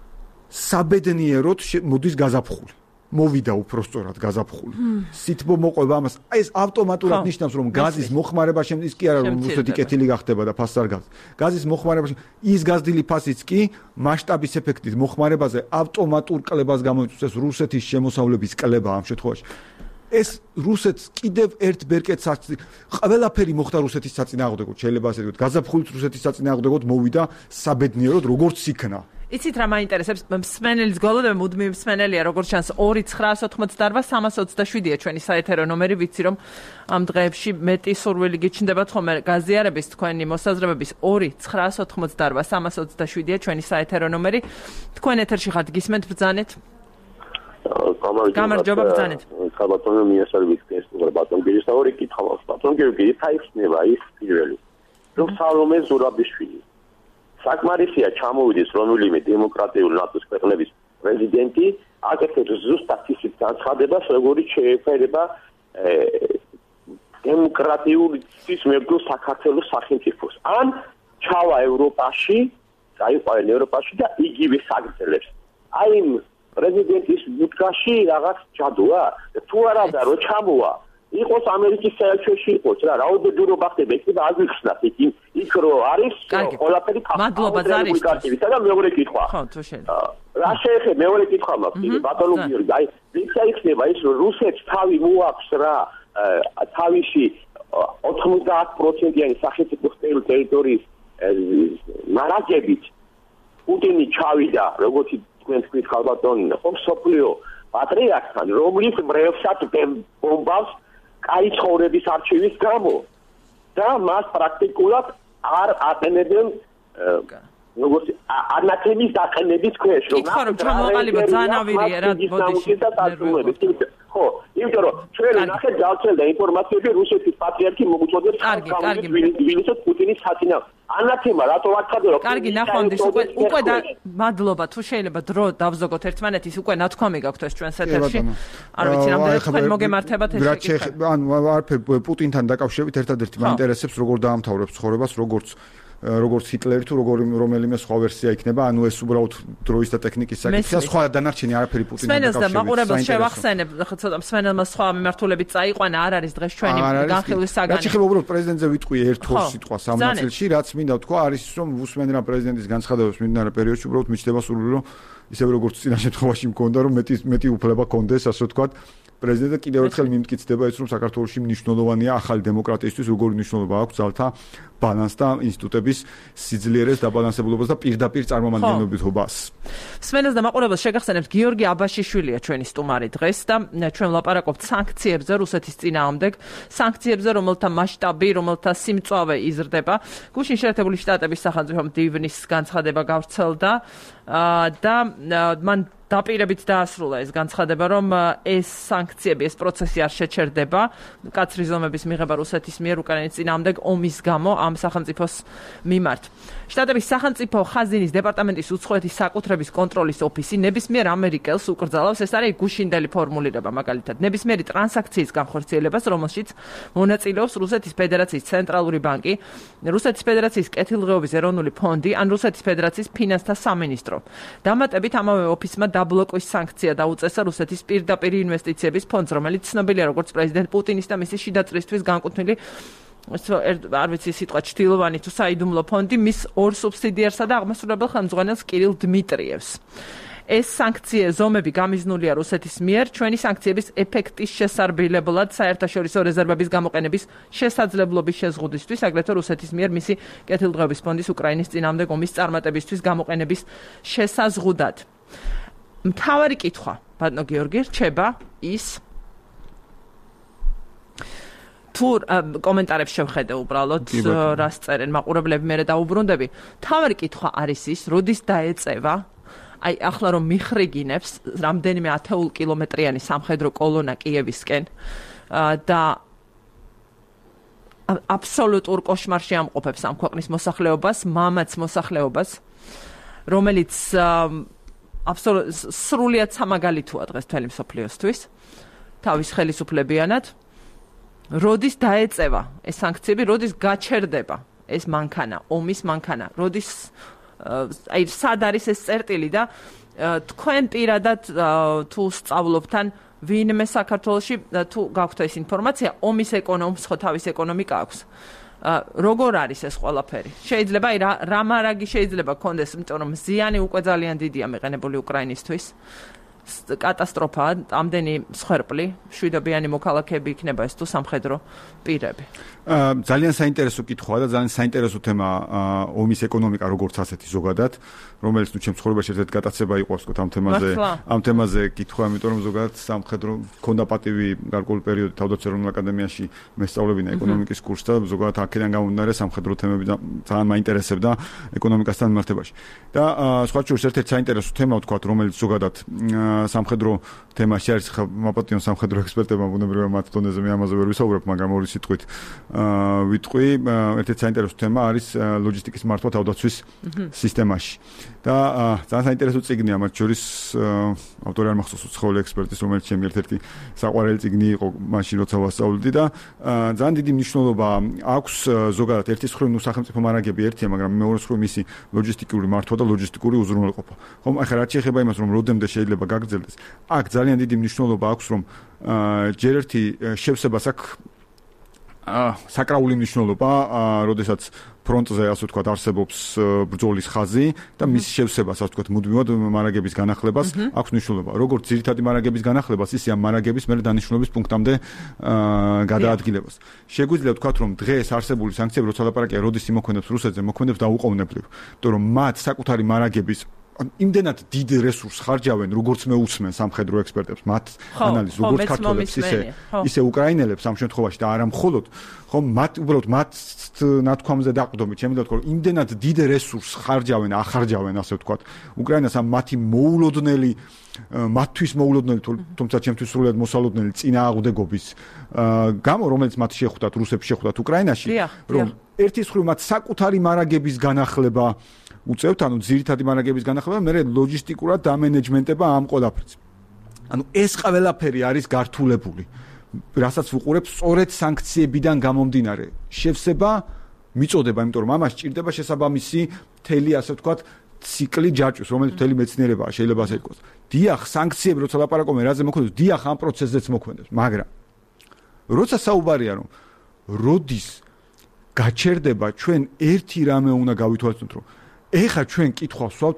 საბედნიეროდ მოდის გაზაფხული. მოვიდა უпростоრად გაზაფხული. სითბო მოყვება ამას. აი ეს ავტომატურად ნიშნავს რომ გაზის მოხმარება შემდის კი არა რომ რუსეთი კეთილი გახდება და ფასს არ გავს. გაზის მოხმარებაში ის გაზდილი ფასიც კი მასშტაბის ეფექტით მოხმარებაზე ავტომატურ კლებას გამოიწვევს რუსეთის შემოსავლების კლება ამ შემთხვევაში. ეს რუსეთს კიდევ ერთ ბერკეტს ყველაფერი მოხდა რუსეთის საწინააღმდეგოდ, შეიძლება ასე ვთქვათ, გაზაფხულით რუსეთის საწინააღმდეგოდ მოვიდა საბედნიეროდ როგორც იქნა. იცით რა მაინტერესებს მსმენელის გოლოდები მუდმივი მსმენელია როგორც ჩანს 2-988-327-ია ჩვენი საეთერო ნომერი ვიცი რომ ამ დღეებში მეტი სურვილი გიჩნდებათ ხოლმე გაზიარების თქვენი მოსაზრებების 2-988-327-ია ჩვენი საეთერო ნომერი თქვენ ეთერში ხართ გისმენთ ბრძანეთ გამარჯობა ბრძანეთ საბატონო მიესალმებით ეს ბატონგირის ორი კითხვა ბატონგირი თაიხსნება ის პირველი რომ სალომე ზურაბიშვილი საკმარისია ჩამოვიდეს რომელიმე დემოკრატიული ნატოს ქვეყნების პრეზიდენტი აკეთებს ზუსტად ისეთ განცხადებას როგორიც შეეფერება დემოკრატიული მებრძოლ საქართველოს სახელმწიფოს ან ჩავა ევროპაში გაიყვანა ევროპაში და იგივე საგრძელებს აი პრეზიდენტის ბუდკაში რაღაც ჯადოა თუ არა და რო ჩამოვა იყოს ამერიკის საელჩოში იყოს რა რაოდენობა ხდება იქ და აგვიხსნათ იქ რო არის ყველაფერი მადლობა ზარის და მეორე კითხვა ხო თუ შეიძლება რა შეეხება მეორე კითხვა მაქვს ბატონო გიორგი აი ვიცა იქნება ის რომ რუსეთს თავი მოაქვს რა თავისი 90%-იანი სახელმწიფოს ტერიტორიის მარაგებით პუტინი ჩავიდა როგორც თქვენ თქვით ხალბატონი ხომ სოფლიო პატრიარქთან რომლის მრევსად ბომბავს კაი ცხოვრების არჩევის გამო და მას პრაქტიკულად არ აყენებენ როგორც ანათემის დაყენების ქვეშ რომ ჩამოყალიბა ძანავირია რა ბოდიში ხო იმიტომ რომ ჩვენ ნახეთ გავცელდა ინფორმაციები რუსეთის პატრიარქი მოუწოდებს თბილისის პუტინის საწინააღმდეგო ანათემა რატო ვაცხადე რომ კარგი ნახონდის უკვე და მადლობა თუ შეიძლება დრო დავზოგოთ ერთმანეთის უკვე ნათქვამი გაქვთ ეს ჩვენს ეთერში არ ვიცი რამდენად თქვენ მოგემართებათ ეს შეკითხვა ანუ არაფერ პუტინთან დაკავშირებით ერთადერთი მაინტერესებს როგორ დაამთავრებს ცხოვრებას როგორც ჰიტლერი თუ რომელიმე სხვა ვერსია იქნება, ანუ ეს უბრალოდ დროის და ტექნიკის საკითხია, სხვა დანარჩენი არაფერი პუტინთან დაკავშირებით. სვენელს და მაყურებელს შევახსენებ, ცოტა სვენელმა სხვა მიმართულებით წაიყვანა, არ არის დღეს ჩვენი განხილვის საგანი. რაც შეიძლება უბრალოდ პრეზიდენტზე ვიტყვი ერთ-ორ სიტყვას ამ ნაწილში, რაც მინდა ვთქვა, არის ის, რომ უსმენ რა პრეზიდენტის განცხადებებს მიმდინარე პერიოდში უბრალოდ მიჩნდება სურვილი, რომ ისევე როგორც წინა შემთხვევაში მქონდა, რომ მეტი უფლება კონდეს, ასე ვთქვათ, პრეზიდენტი კიდევ ერთხელ მიმტკიცდება ის, რომ საქართველოში მნიშვნელოვანია ახალი დემოკრატიისთვის, როგორი მნიშვნელობა აქვს ძალთა ბალანს და ინსტიტუტების სიძლიერეს დაბალანსებულობას და პირდაპირ წარმომადგენლობითობას. სვენელს და მაყურებელს შეგახსენებთ გიორგი აბაშიშვილია ჩვენი სტუმარი დღეს და ჩვენ ვლაპარაკობთ სანქციებზე რუსეთის წინააღმდეგ, სანქციებზე, რომელთა მასშტაბი, რომელთა სიმწვავე იზრდება. გუშინ შეერთებული შტატების სახელმწიფო მდივნის განცხადება გავრცელდა და მან დაპირებით დაასრულა ეს განცხადება, რომ ეს სანქციები, ეს პროცესი არ შეჩერდება, კაცრი ზომების მიღება რუსეთის მიერ უკრაინის წინააღმდეგ ომის გამო ამ სახელმწიფოს მიმართ. შტატების სახელმწიფო ხაზინის დეპარტამენტის უცხოეთის საკუთრების კონტროლის ოფისი ნებისმიერ ამერიკელს უკრძალავს, ეს არის გუშინდელი ფორმულირება, მაგალითად, ნებისმიერი ტრანზაქციის განხორციელებას, რომელშიც მონაწილეობს რუსეთის ფედერაციის ცენტრალური ბანკი, რუსეთის ფედერაციის კეთილდღეობის ეროვნული ფონდი ან რუსეთის ფედერაციის ფინანსთა სამინისტრო. დამატებით ამავე ოფისმა დაბლოკვის სანქცია დაუწესა რუსეთის პირდაპირ ინვესტიციების ფონდს, რომელიც ცნობილია როგორც პრეზიდენტ პუტინის და მისი შიდაწვრისთვის განკუთვნილი არ ვიცი სიტყვა ჩtildeოვანი თუ საიდუმლო ფონდი მის ორ სუბსიდიარსა და აღმასრულებელ ხელმძღვანელს კირილ დმიტრიევს. ეს სანქციე ზომები გამიზნულია რუსეთის მიერ ჩვენი სანქციების ეფექტის შესარბილებლად საერთაშორისო რეზერვების გამოყენების შესაძლებლობის შეზღუდვისთვის, აგრეთვე რუსეთის მიერ მისი კეთილდღეობის ფონდის უკრაინის წინააღმდეგ ომის წარმატებისთვის გამოყენების შესაზღუდად. მთავარი კითხვა, ბატონო გიორგი, რჩება ის თუ კომენტარებს შევხედე უბრალოდ რას წერენ მაყურებლები, მე დაუბრუნდები. მთავარი კითხვა არის ის, როდის დაეწევა აი ახლა რომ მიხრიგინებს რამდენიმე 10 კილომეტრიანი სამხედრო კოლონა კიევისკენ და აბსოლუტურ კოშმარში ამყოფებს ამ ქვეყნის მოსახლეობას, მამაც მოსახლეობას, რომელიც სრულიად სამაგალითოა დღეს მთელი მსოფლიოსთვის, თავის ხელისუფლებიანად. როდის დაეწევა ეს სანქციები, როდის გაჩერდება ეს მანქანა, ომის მანქანა, როდის აი სად არის ეს წერტილი და თქვენ პირადად თუ სწავლობთან ვინმე საქართველოში თუ გაქვთ ეს ინფორმაცია, ომის ეკონომს ხო თავის ეკონომიკა აქვს. როგორ არის ეს ყველაფერი? შეიძლება აი რა მარაგი შეიძლება გქონდეს, იმიტომ რომ ზიანი უკვე ძალიან დიდია მიყენებული უკრაინისთვის. კატასტროფაა, ამდენი მსხვერპლი, მშვიდობიანი მოქალაქეები იქნება ეს თუ სამხედრო პირები. ძალიან საინტერესო კითხვაა და ძალიან საინტერესო თემა ომის ეკონომიკა როგორც ასეთი ზოგადად, რომელიც ნუ ჩემს ცხოვრებაში ერთ-ერთი გატაცება იყო ვთქვათ ამ თემაზე კითხვა, იმიტომ რომ ზოგადად სამხედრო ქონდა პატივი გარკვეული პერიოდი თავდაცვის ეროვნულ აკადემიაში მესწავლებინა ეკონომიკის კურსს და ზოგადად აქედან გამომდინარე სამხედრო თემები ძალიან მაინტერესებდა ეკონომიკასთან მიმართებაში. და სხვა შორის ერთ-ერთი საინტერესო თემა ვთქვათ, რომელიც ზოგადად სამხედრო თემაში არის, ხა მაპატიონ სამხედრო ექსპერტებმა ბუნებრივია მათ დონეზე მე ამაზე ვერ ვისაუბრებ, მაგრამ ორი სიტყვით ვიტყვი, ერთ-ერთი საინტერესო თემა არის ლოჯისტიკის მართვა თავდაცვის სისტემაში. და ძალიან საინტერესო წიგნია მათ შორის ავტორი არ მახსოვს უცხოელი ექსპერტის, რომელიც ჩემი ერთ-ერთი საყვარელი წიგნი იყო მაშინ როცა ვასწავლდი და ძალიან დიდი მნიშვნელობა აქვს ზოგადად ერთის მხრივ ნუ სახელმწიფო მარაგები ერთია, მაგრამ მეორეს მხრივ მისი ლოჯისტიკური მართვა და ლოჯისტიკური უზრუნველყოფა. ხომ ახლა რაც შეეხება იმას, რომ როდემდე შეიძლება გაგრძელდეს, აქ ძალიან დიდი მნიშვნელობა აქვს, რომ ჯერ ერთი შევსებას აქვს საკრაული მნიშვნელობა, როდესაც ფრონტზე ასე ვთქვათ არსებობს ბრძოლის ხაზი და მის შევსებას ასე ვთქვათ მუდმივად მარაგების განახლებას აქვს მნიშვნელობა. როგორც ძირითადი მარაგების განახლებას, ისე ამ მარაგების მერე დანიშნულების პუნქტამდე გადაადგილებას. შეგვიძლია ვთქვათ, რომ დღეს არსებული სანქციები, როცა ლაპარაკია როდის იმოქმედებს რუსეთზე, მოქმედებს დაუყოვნებლივ, იმიტომ რომ მათ საკუთარი მარაგების იმდენად დიდ რესურსს ხარჯავენ, როგორც მე უსმენ სამხედრო ექსპერტებს, მათ ანალიზს, როგორც ქართველებს, ისე უკრაინელებს ამ შემთხვევაში და არა მხოლოდ, ხომ მათ უბრალოდ მათ ნათქვამზე დაყრდნობით, შემიძლია ვთქვა, რომ იმდენად დიდ რესურსს ახარჯავენ, ასე ვთქვათ, უკრაინას ამ მათი მოულოდნელი მათთვის მოულოდნელი, თუმცა ჩემთვის სრულად მოსალოდნელი წინააღმდეგობის გამო, რომელიც მათ შეხვდათ, რუსებს შეხვდათ უკრაინაში, რომ ერთის მხრივ მათ საკუთარი მარაგების განახლება უწევთ, ანუ ძირითადი მარაგების განახლება, მე ლოჯისტიკურად დამენეჯმენტება ამ ყველაფერს. ანუ ეს ყველაფერი არის გართულებული, რასაც ვუყურებ სწორედ სანქციებიდან გამომდინარე. შევსება მიწოდება, იმიტომ რომ ამას ჭირდება შესაბამისი მთელი, ასე ვთქვათ, ციკლი ჯაჭვის, რომელიც მთელი მეცნიერებაა, შეიძლება ასე ითქვას. დიახ, სანქციები როცა ლაპარაკობენ, რაზე მოქმედებს, დიახ, ამ პროცესზეც მოქმედებს, მაგრამ როცა საუბარია, რომ როდის გაჩერდება, ჩვენ ერთი რამე უნდა გავითვალისწინოთ, რომ ეხა ჩვენ კითხვას ვსვავთ,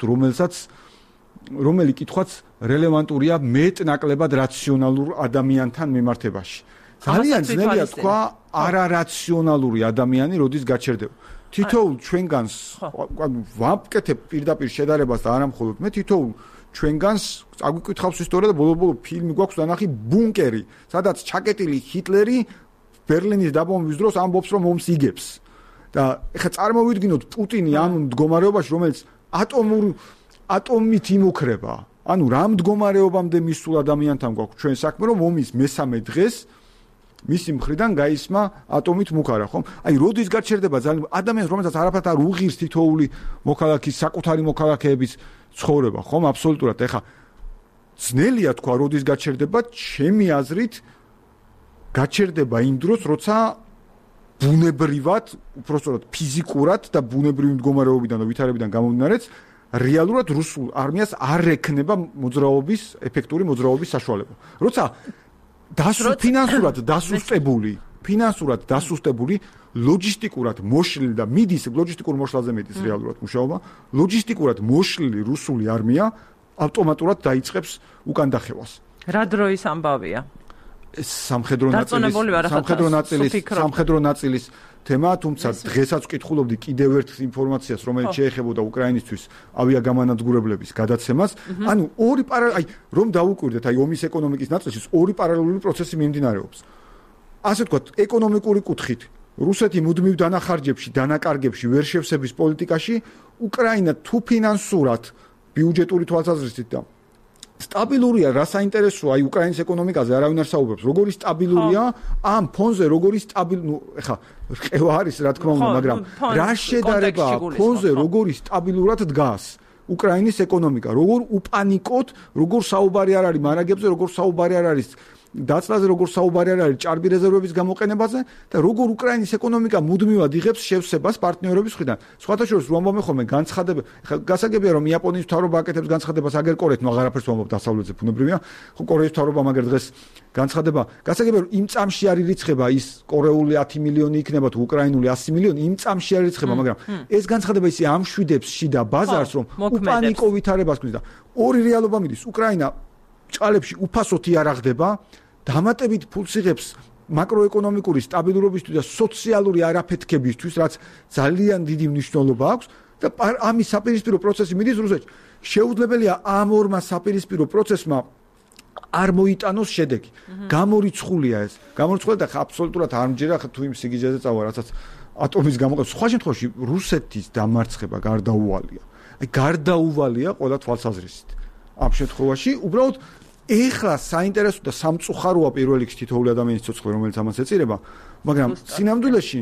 რომელი კითხვაც რელევანტურია მეტ-ნაკლებად რაციონალურ ადამიანთან მიმართებაში. ძალიან ძნელია თქვა არარაციონალური ადამიანი როდის გაჩერდება. თითოეულ ჩვენგანს ვამკეთებ პირდაპირ შედარებას და არა მხოლოდ მე თითოეულ ჩვენგანს აგვიკითხავს ისტორია და ბოლო-ბოლო ფილმი გვაქვს დანახი ბუნკერი, სადაც ჩაკეტილი ჰიტლერი ბერლინის დაბომბვის დროს ამბობს, რომ ომს იგებს. და ეხლა წარმოვიდგინოთ პუტინი ამ მდგომარეობაში, რომელიც ატომით იმუქრება, ანუ რა მდგომარეობამდე მისულ ადამიანთან გვაქვს ჩვენ საქმე, რომ ომის მესამე დღეს მისი მხრიდან გაისმა ატომით მუქარა, ხომ? აი, როდის გაჩერდება ძალიან ადამიანს, რომელსაც არაფერად არ უღირს თითოეული მოქალაქის, საკუთარი მოქალაქეების ცხოვრება, ხომ? აბსოლუტურად. ეხლა ძნელია თქვა, როდის გაჩერდება, ჩემი აზრით გაჩერდება იმ დროს, როცა ბუნებრივად, უпростоრად ფიზიკურად და ბუნებრივი მდგომარეობიდან და ვითარებიდან გამომდინარეც რეალურად რუსულ არმიას არ ექნება მოძრაობის, ეფექტური მოძრაობის საშუალება. როცა ფინანსურად დასუსტებული, ლოჯისტიკურად მოშლილი და მიდის ლოჯისტიკურ მოშლაზე მიდის რეალურად მუშაობა, ლოჯისტიკურად მოშლილი რუსული არმია ავტომატურად დაიწყებს უკან დახევას. რა დროის ამბავია? სამხედრო ნაწილის თემა, თუმცა დღესაც ვკითხულობდი კიდევ ერთ ინფორმაციას, რომელიც შეეხებოდა უკრაინისთვის ავიაგამანადგურებლების გადაცემას. ანუ ორი აი რომ დაუკვირდეთ, აი ომის ეკონომიკის ნაწილში ორი პარალელური პროცესი მიმდინარეობს. ასე ვთქვათ, ეკონომიკური კუთხით რუსეთი მუდმივ დანახარჯებში, დანაკარგებში, ვერ შევსების პოლიტიკაში, უკრაინა თუ ფინანსურად, ბიუჯეტური თვალსაზრისით და სტაბილურია, რა საინტერესოა, აი უკრაინის ეკონომიკაზე არავინ არ საუბრობს. როგორი სტაბილურია, ამ ფონზე როგორი ეხა რყევა არის, რა თქმა უნდა, მაგრამ რა შედარება ფონზე როგორი სტაბილურად დგას უკრაინის ეკონომიკა, როგორ უპანიკოთ, როგორ საუბარი არ არის მარაგებზე, როგორ საუბარი არ არის დაცლაზე, როგორ საუბარი არ არის ჭარბი რეზერვების გამოყენებაზე და როგორ უკრაინის ეკონომიკა მუდმივად იღებს შევსებას პარტნიორების მხრიდან. სხვათა შორის რომ ამბობ ხოლმე განცხადება, ხა გასაგებია რომ იაპონიის მთავრობა აკეთებს განცხადებას აგერ კორეით, ნუ აღარაფერს ვამბობ დასავლეთზე ბუნებრივია. ხო კორეის მთავრობა მაგერ დღეს განცხადება, გასაგებია რომ იმ წამში არ ირიცხება ის კორეული 10 მილიონი იქნება თუ უკრაინული 100 მილიონი, იმ წამში არ ირიცხება, მაგრამ ეს განცხადება ისე ამშვიდებს შიდა ბაზარს, რომ უპანიკო ვითარებას ქმნის და ორი რეალობა მიდის. უკრაინა ჭალებში უფასოდ იარაღდება, დამატებით ფულს იღებს მაკროეკონომიკური სტაბილურობისთვის და სოციალური არაფეთქებისთვის, რაც ძალიან დიდი მნიშვნელობა აქვს და ამის საპირისპირო პროცესი მიდის რუსეთში. შეუძლებელია ამ ორმა საპირისპირო პროცესმა არ მოიტანოს შედეგი. გამორიცხულია ეს. გამორიცხულია და აბსოლუტურად არ მჯერა თუ იმ სიგიჟეზე წავა, რასაც ატომის გამოყენება. სხვა შემთხვევაში რუსეთის დამარცხება გარდაუვალია. აი გარდაუვალია ყველა თვალსაზრისით. ამ შემთხვევაში უბრალოდ ეხლა საინტერესო და სამწუხაროა პირველ რიგში თითოეული ადამიანის ცოცხლი, რომელიც ამას ეწირება, მაგრამ სინამდვილეში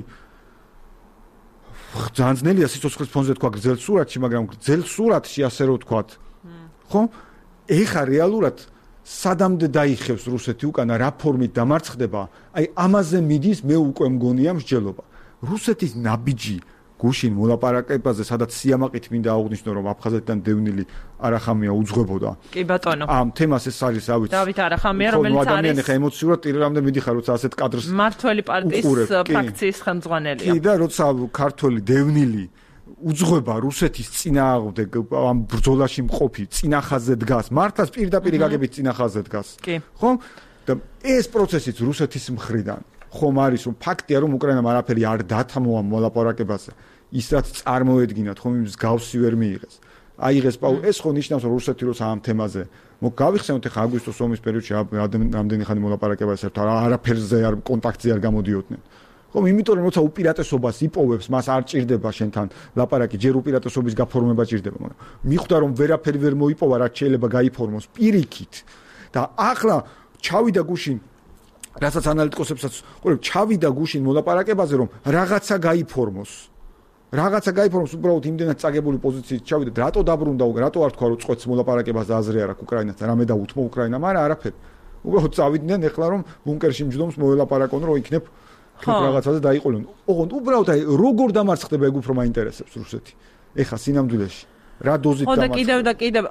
ძალიან ძნელია სიცოცხლის ფონზე თქვა გრძელ სურათში, მაგრამ გრძელ სურათში ასე რომ ვთქვათ, ხო? ეხლა რეალურად სადამდე დაიხევს რუსეთი უკანა რა ფორმით დამარცხდება, აი ამაზე მიდის მე უკვე მგონია მსჯელობა. რუსეთის ნაბიჯი გუშინ მოლაპარაკებაზე, სადაც სიამაყით მინდა აღვნიშნო, რომ აფხაზეთიდან დევნილი არახამია უძღვებოდა. კი ბატონო. ამ თემას ეს არის, რა ვიცი. დავით არახამია, რომელიც არის ადამიანი ხა ემოციურად ტირამდე მიდიხარ, როცა ასეთ კადრს მართველი პარტიის ფრაქციის ხელმძღვანელია. კი და როცა ქართველი დევნილი უძღვება რუსეთის წინააღმდეგ ამ ბრძოლაში მყოფი წინახაზე დგას, მართლაც პირდაპირ გაგებით წინახაზე დგას. ხო? და ეს პროცესიც რუსეთის მხრიდან ხომ არის, რომ ფაქტია, რომ უკრაინამ არაფერი არ დათმოა მოლაპარაკებაზე. ის რაც წარმოედგინათ, ხომ იმის გავსი ვერ მიიღეს. აიღეს ეს ხო ნიშნავს, რომ რუსეთი როცა ამ თემაზე გავიხსენოთ ახლა აგვისტოს ომის პერიოდში რამდენი ხანი მოლაპარაკება საერთოდ არაფერზე არ კონტაქტზე არ გამოდიოდნენ. ხომ იმიტომ რომ როცა უპირატესობას იპოვებს, მას არ ჭირდება შენთან ლაპარაკი, ჯერ უპირატესობის გაფორმება ჭირდება, მაგრამ მიხვდა რომ ვერაფერი ვერ მოიპოვა, რაც შეიძლება გაიფორმოს პირიქით და ახლა ჩავიდა გუშინ რასაც ანალიტიკოსებსაც ყურებ, ჩავიდა გუშინ მოლაპარაკებაზე, რომ რაღაცა გაიფორმოს. რაღაცა გაიფორმოს, უბრალოდ იმდენად წაგებული პოზიციით ჩავიდა, რატო დაბრუნდა, რატო არ თქვა, რომ წყვეტს მოლაპარაკებაზე აზრი არ აქვს უკრაინასთან, რამე დაუთმო უკრაინამ, არაფერი. უბრალოდ წავიდნენ ეხლა რომ ბუნკერში მჯდომს მოელაპარაკონ, რომ იქნებ რაღაცაზე დაიყოლონ. ოღონდ უბრალოდ აი როგორ დამარცხდება ეგ უფრო მაინტერესებს რუსეთი. ეხლა სინამდვილეში რა დოზით დამარცხდება. და კიდევ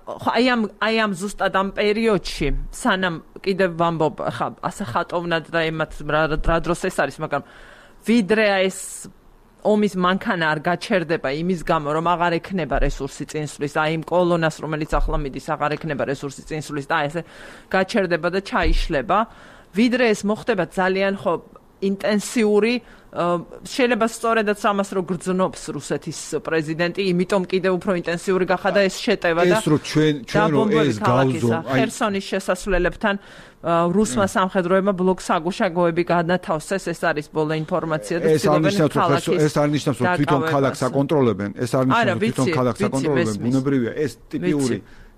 აი ამ ზუსტად ამ პერიოდში, სანამ კიდევ ვამბობ, ხა ასე ხატოვნად და ემაც რა დროს ეს არის, მაგრამ ვიდრე ეს ომის მანქანა არ გაჩერდება იმის გამო, რომ აღარ ექნება რესურსი წინსვლის, აი იმ კოლონას, რომელიც ახლა მიდის, აღარ ექნება რესურსი წინსვლის და ესე გაჩერდება და ჩაიშლება, ვიდრე ეს მოხდება ძალიან ხო ინტენსიური, შეიძლება სწორედაც ამას რო გრძნობს რუსეთის პრეზიდენტი, იმიტომ კიდევ უფრო ინტენსიური გახადა ეს შეტევა და ეს რო ჩვენ რო ეს გავზო, აი ხერსონის შესასვლელებთან რუსმა სამხედროებმა ბლოკსაგუშაგოები განათავსეს, ეს არის ბოლო ინფორმაცია და ცდილობენ ქალაქის ეს არ ნიშნავს რომ თვითონ ქალაქს აკონტროლებენ, ეს არ ნიშნავს რომ თვითონ ქალაქს აკონტროლებენ, ბუნებრივია ეს ტიპიური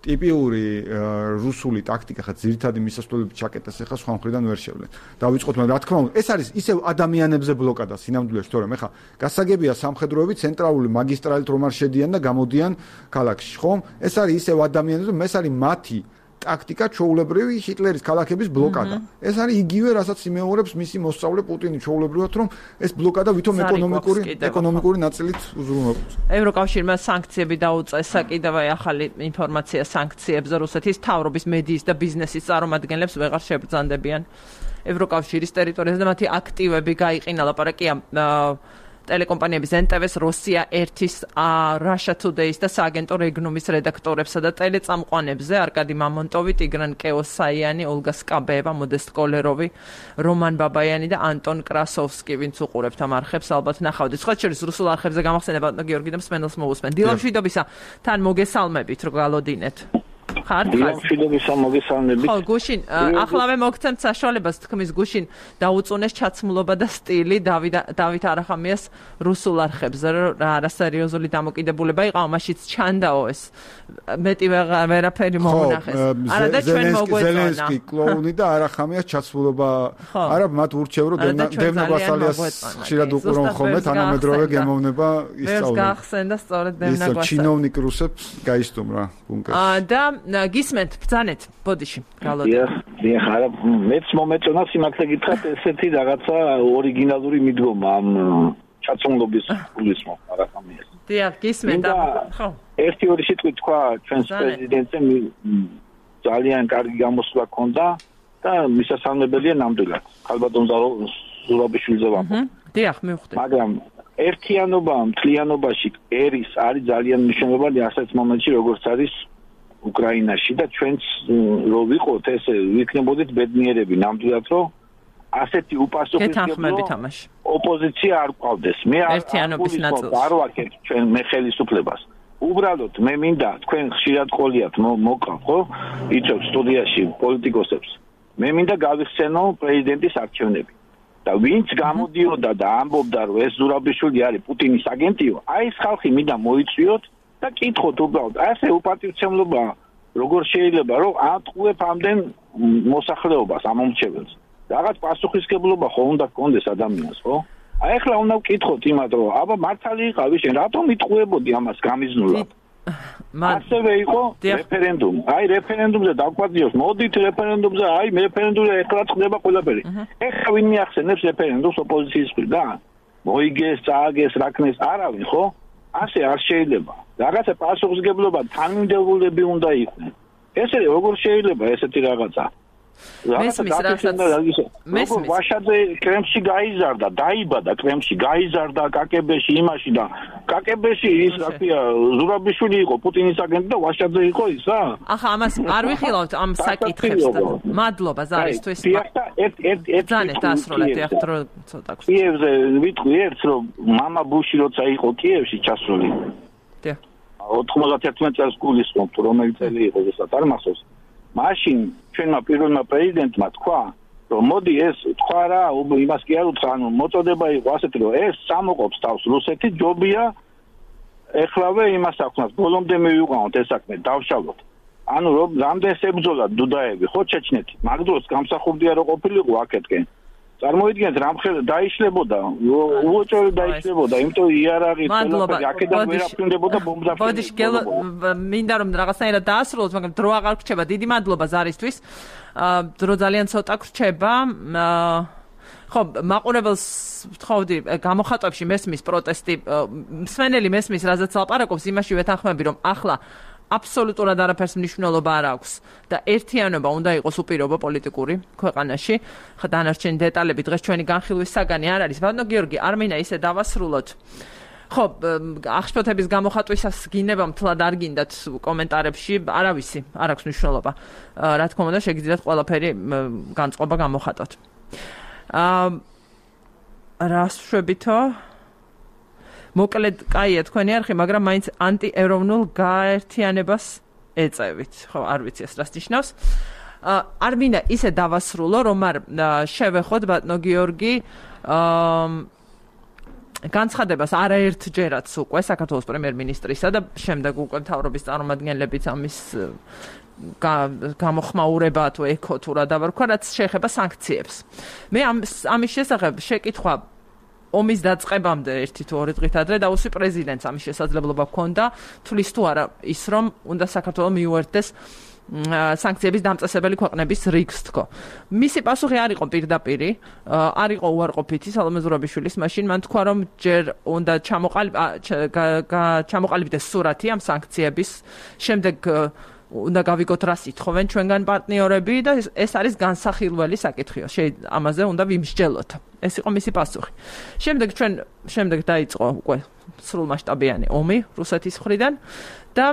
ტიპიური რუსული ტაქტიკა ხა ძირითადი მისასვლელებით ჩაკეტეს ახლა სხვა მხრიდან ვერ შევლენ. დავიწყოთ, მაგრამ რა თქმა უნდა, ეს არის ისევ ადამიანებზე ბლოკადა სინამდვილეში, თორემ ახლა გასაგებია სამხედროები ცენტრალური მაგისტრალით რომ არ შედიან და გამოდიან ქალაქში, ხომ? ეს არის ისევ ადამიანებზე, ეს არის მათი ტაქტიკა ჩაულებრივი ჰიტლერის ქალაქების ბლოკადა. ეს არის იგივე, რასაც იმეორებს მისი მოსწავლე პუტინი ჩაულებრივად, რომ ეს ბლოკადა ვითომ ეკონომიკური ნაწილით უზრუნველყოფს. ევროკავშირმა სანქციები დაუწესა კიდევ ახალი ინფორმაცია სანქციებზე რუსეთის თავრობის მედიის და ბიზნესის წარმომადგენლებს ვეღარ შებრძანდებიან ევროკავშირის ტერიტორიაზე და მათი აქტივები გაიყინა. ლაპარაკია ტელეკომპანიების NTV-ს, Russia 1-ის, Russia Today-ის და სააგენტო Regnum-ის რედაქტორებსა და ტელეწამყვანებზე არკადი მამონტოვი, ტიგრან კეოსაიანი, ოლგა სკაბეევა, მოდესტ კოლეროვი, რომან ბაბაიანი და ანტონ კრასოვსკი, ვინც უყურებთ ამ არხებს, ალბათ ნახავთ. სხვა შორის რუსულ არხებზე გამახსენება გიორგი და მსმენელს მოусმენ. დილამშვიდობისა, თან მოგესალმებით, რო გალოდინეთ. დილამშვიდობისა, მოგესალმებით. ხო, გუშინ, ახლავე მოგცემთ საშუალებას თქმის გუშინ დაუწუნეს ჩაცმულობა და სტილი დავით არახამიას რუსულ არხებზე, რა არასერიოზული დამოკიდებულება იყაო, მაშიც ჩანდაო ეს. მეტი ვერაფერი მოუნახეს. არა და ჩვენ მოგვეწონა. ზელენსკი კლოუნი და არახამიას ჩაცმულობა. არა, მათ ურჩევ რომ დევნო გვასალიას ხშირად უყურონ ხოლმე, თანამედროვე გემოვნება ისწავლონ. ეს გახსენდა სწორედ დევნა გვასალია. ის ჩინოვნიკ რუსებს გაისტუმრა ბუნკერში. და გისმენთ, ბრძანეთ, ბოდიში, გალოდე. დიახ, არა, მეც მომეწონა სიმართლე გითხრათ, ესეთი რაღაცა ორიგინალური მიდგომა ამ ჩაცმულობის გულისხმობ არახამიას. დიახ, გისმენთ, ხო. ერთი ორი სიტყვით თქვა ჩვენს პრეზიდენტზე ძალიან კარგი გამოსვლა ჰქონდა და მისასალმებელია ნამდვილად. ქალბატონ ზურაბიშვილზე ვამბობ. დიახ, მივხვდი. მაგრამ ერთიანობა მთლიანობაში არის ძალიან მნიშვნელოვანი ასეთ მომენტში, როგორც არის უკრაინაში და ჩვენც რო ვიყოთ ესე ვიქნებოდით ბედნიერები ნამდვილად რომ ასეთი უპასუხისმგებლო ოპოზიცია არ ყავდეს. მე ერთიანობის ნაწილს არ ვაკეთ ჩვენ მე ხელისუფლებას. უბრალოდ მე მინდა თქვენ ხშირად ყოლიათ მოყავ ხო? იცოք სტუდიაში პოლიტიკოსებს. მე მინდა გავიხსენო პრეზიდენტის არჩევნები. და ვინც გამოდიოდა და ამბობდა რომ ეს ზურაბიშვილი არის პუტინის აგენტიო, აი ეს ხალხი მინდა მოიწვიოთ და კითხოთ უბრალოდ, ასე უპატივცემლობა როგორ შეიძლება რომ ატყუებ ამდენ მოსახლეობას ამომრჩეველს. რაღაც პასუხისმგებლობა ხო უნდა გქონდეს ადამიანს, ხო? აი ახლა უნდა ვკითხოთ იმათ რომ აბა მართალი იყავი შენ, რატომ იტყუებოდი ამას გამიზნულად? ასევე იყო რეფერენდუმი. აი რეფერენდუმზე დავკვადიოს, მოდით რეფერენდუმზე, აი რეფერენდუმზე ეხლა ხდება ყველაფერი. ეხლა ვინ მიახსენებს რეფერენდუმს ოპოზიციის მხრიდან? მოიგეს, წააგეს, რაკნეს, არავინ, ხო? ასე არ შეიძლება. რაღაცა პასუხისმგებლობა თანმიმდევრულები უნდა იყვნენ. ესე როგორ შეიძლება ესეთი რაღაცა? მესმის რასაც ვაშაძე კრემლში გაიზარდა, დაიბადა კრემლში, გაიზარდა კაკებეში იმაში და კაკებეში ის რა ქვია ზურაბიშვილი იყო პუტინის აგენტი და ვაშაძე იყო ისა? ახლა ამას არ ვიხილავთ ამ საკითხებს და მადლობა ზარისთვის. ერთ დასროლეთ ახ დრო ცოტა გვს. კიევზე ვიტყვი ერთს რომ მამა ბუში როცა იყო კიევში ჩასული. 91 წელს გულისხმობთ რომელი წელი იყო ზუსტად არ მახსოვს. მაშინ ჩვენმა პირველმა პრეზიდენტმა თქვა რომ მოდი ეს თქვა რა იმას კი არ უთხრა ანუ მოწოდება იყო ასეთი რომ ეს სამოყოფს თავს რუსეთი ჯობია ეხლავე იმას აქვს ბოლომდე მივიყვანოთ ეს საქმე დავშალოთ ანუ რომ რამდენს ებრძოლა დუდაევი ხო ჩეჩნეთი მაგ დროს გამსახურდია რო ყოფილიყო აქეთკენ წარმოიდგინეთ რამხელ დაიშლებოდა უოჭველი დაიშლებოდა იმიტომ იარაღი ყველაფერი აქედან ვერაფრინდებოდა ბომბდაფრინდებოდა ბოდიში მინდა რომ რაღაცნაირად დაასრულოთ მაგრამ დრო აღარ გრჩება დიდი მადლობა ზარისთვის დრო ძალიან ცოტა გრჩება ხო მაყურებელს ვთხოვდი გამოხატვებში მესმის პროტესტი მსმენელი მესმის რაზეც ლაპარაკობს იმაში ვეთანხმები რომ ახლა აბსოლუტურად არაფერს მნიშვნელობა არ აქვს და ერთიანობა უნდა იყოს უპირობო პოლიტიკური ქვეყანაში. ხა დანარჩენი დეტალები დღეს ჩვენი განხილვის საგანი არ არის. ბატონო გიორგი, არ მინდა ისე დავასრულოთ. ხო, აღშფოთების გამოხატვისას გინდება მთლად არ გინდათ კომენტარებში, არავისი, არ აქვს მნიშვნელობა. რა თქმა უნდა, შეგიძლიათ ყველაფერი განწყობა გამოხატოთ. რას შვებითო? მოკლედ, კაია თქვენი არხი, მაგრამ მაინც ანტიეროვნულ გაერთიანებას ეწევით. ხო, არ ვიცი ეს რას ნიშნავს. არ მინდა ისე დავასრულო, რომ არ შევეხოთ ბატონო გიორგი განცხადებას არაერთჯერაც უკვე საქართველოს პრემიერ-მინისტრისა და შემდეგ უკვე მთავრობის წარმომადგენლებიც ამის გამოხმაურება თუ ეკო თუ რა დავარქვა, რაც შეეხება სანქციებს. მე ამის შესახებ შეკითხვა ომის დაწყებამდე 1 თუ 2 დღით ადრე დავუსვი პრეზიდენტს ამის შესაძლებლობა ჰქონდა, თulis თუ არა ის რომ უნდა საქართველოს მიუერთდეს სანქციების დამწესებელი ქვეყნების რიგს თქო. მისი პასუხი არ იყო პირდაპირი, არ იყო უარყოფითი სალომე ზურაბიშვილის, მაშინ მან თქვა რომ ჯერ უნდა ჩამოყალიბდეს სურათი ამ სანქციების, შემდეგ უნდა გავიგოთ რა სიტყვენ ჩვენგან პარტნიორები და ეს არის განსახილველი საკითხიო. ამაზე უნდა ვიმსჯელოთ. ეს იყო მისი პასუხი. შემდეგ დაიწყო უკვე სრულმასშტაბიანი ომი რუსეთის მხრიდან და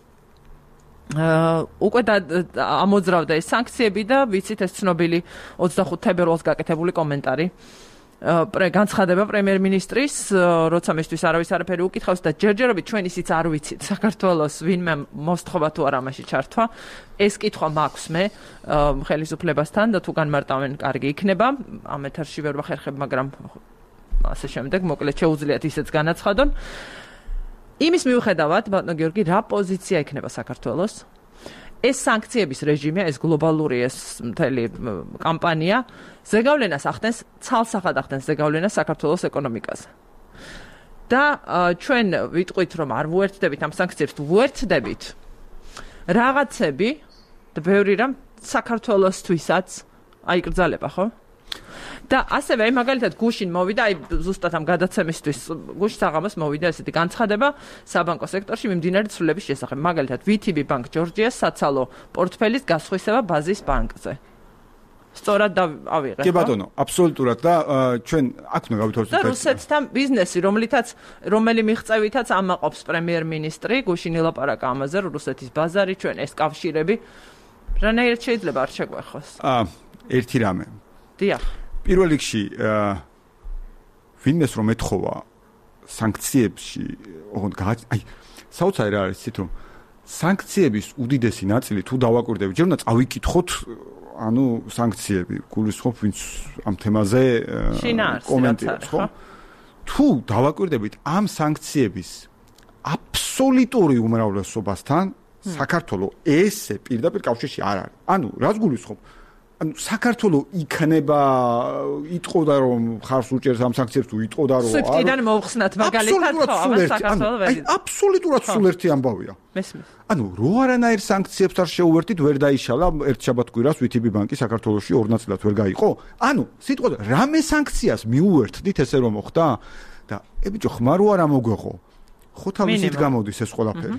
უკვე ამოძრავდა ეს სანქციები და ვიცით ეს ცნობილი 25 თებერვალს გაკეთებული კომენტარი განცხადება პრემიერ-მინისტრის, როცა მისთვის არავის არაფერი უკითხავს და ჯერჯერობით ჩვენ ისიც არ ვიცით საქართველოს ვინმე მოსთხოვა თუ არა ამაში ჩართვა. ეს კითხვა მაქვს მე ხელისუფლებასთან და თუ განმარტავენ კარგი იქნება. ამ ეთერში ვერ ვახერხებ, მაგრამ ასე შემდეგ მოკლედ შეუძლიათ ისეც განაცხადონ. იმის მიუხედავად, ბატონო გიორგი, რა პოზიცია იქნება საქართველოს? ეს სანქციების რეჟიმია, ეს გლობალური ეს მთელი კამპანია ზეგავლენას ახდენს, ცალსახად ახდენს ზეგავლენას საქართველოს ეკონომიკაზე. და ჩვენ ვიტყვით, რომ არ ვუერთდებით ამ სანქციებს, ვუერთდებით რაღაცები და ბევრი რამ საქართველოსთვისაც აიკრძალება, ხო? და ასევე აი მაგალითად გუშინ მოვიდა, აი ზუსტად ამ გადაცემისთვის გუშინ საღამოს მოვიდა ესეთი განცხადება საბანკო სექტორში მიმდინარე ცვლილების შესახებ. მაგალითად VTB Bank ჯორჯიას საცალო პორტფელის გასხვისება ბაზის ბანკზე. სწორად ავიღეთ. კი ბატონო, აბსოლუტურად და ჩვენ აქ უნდა გავითვალისწინოთ. და რუსეთთან ბიზნესი, რომელი მიღწევითაც ამაყობს პრემიერ-მინისტრი, გუშინ ელაპარაკა ამაზე, რომ რუსეთის ბაზარი, ჩვენ ეს კავშირები რანაირად შეიძლება არ შეგვეხოს. ერთი რამე. დიახ. პირველ რიგში ვინმეს რომ ეთხოვა სანქციებში, აი საოცარი რა არის ისეთ რომ სანქციების უდიდესი ნაწილი თუ დავაკვირდებით, ჯერ უნდა წავიკითხოთ ანუ სანქციები, გულისხმობ ვინც ამ თემაზე კომენტირებს, ხო? თუ დავაკვირდებით ამ სანქციების აბსოლუტური უმრავლესობასთან საქართველოს ესე პირდაპირ კავშირში არ არის. ანუ რას გულისხმობ? ანუ საქართველოს იქნება იტყოდა რომ ხარს უჭერს ამ სანქციებს თუ იტყოდა რომ სვიფტიდან მოვხსნათ მაგალითად ხო ამას საქართველოს ვერ იდეა. აბსოლუტურად სულ ერთი ამბავია. მესმის. ანუ რო არანაირ სანქციებს არ შეუერთით, ვერ დაიშალა ერთ შაბათ-კვირას VTB ბანკი საქართველოში 2 ნაწილად ვერ გაიყო. ანუ სიტყვა რამე სანქციას მიუერთდით ესე რომ მოხდა და ბიჭო ხმარო არა მოგვეღო. ხო თავისით გამოდის ეს ყველაფერი.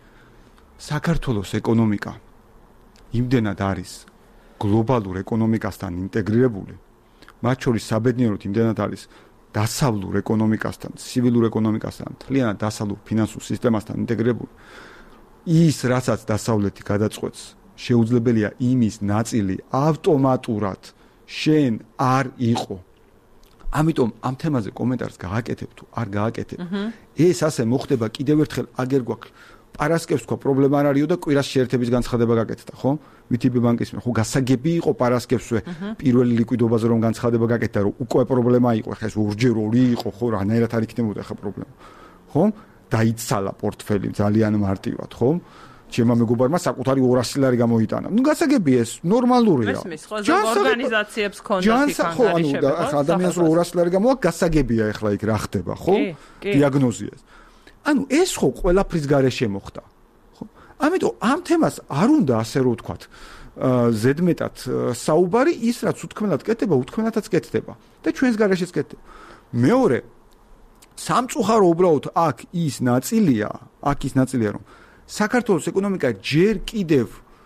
საქართველოს ეკონომიკა იმდენად არის გლობალურ ეკონომიკასთან ინტეგრირებული, მათ შორის საბედნიეროდ იმდენად არის დასავლურ ეკონომიკასთან, ცივილურ ეკონომიკასთან, მთლიანად დასავლურ ფინანსურ სისტემასთან ინტეგრირებული. ის, რასაც დასავლეთი გადაწყვეტს, შეუძლებელია იმის ნაწილი ავტომატურად შენ არ იყო. ამიტომ ამ თემაზე კომენტარს გააკეთებ თუ არ გააკეთებ. ეს ასე მოხდება კიდევ ერთხელ აგერ გვაქვს პარასკევს თქვა პრობლემა არ არისო და კვირას შეერთების განცხადება გაკეთდა, ხო? VTB ბანკის ხო გასაგები იყო პარასკევსვე პირველი ლიკვიდობაზე რომ განცხადება გაკეთდა, რომ უკვე პრობლემა იყო, ხა ეს ორჯერ ორი იყო, ხო, რანაირად არ იქნებოდა ხა პრობლემა. ხო? დაიცალა პორტფელი ძალიან მარტივად, ხო? ჩემმა მეგობარმა საკუთარი 200 ლარი გამოიტანა. ნუ გასაგები ეს ნორმალურია. მესმის, ხო, ორგანიზაციებს ქონდათ იქ ანუ ადამიანს 200 ლარი გამოაქვს, გასაგებია ეხლა იქ რა ხდება, ხო? დიაგნოზია. ანუ ეს ხო ყველაფრის გარეშე მოხდა. ხო? ამიტომ ამ თემას არ უნდა ასე რომ ვთქვათ, ზედმეტად საუბარი, ის რაც უთქმელად კეთდება, უთქმელადაც კეთდება და ჩვენს გარეშეც კეთდება. მეორე სამწუხარო უბრალოდ აქ ის ნაწილია, რომ საქართველოს ეკონომიკა ჯერ კიდევ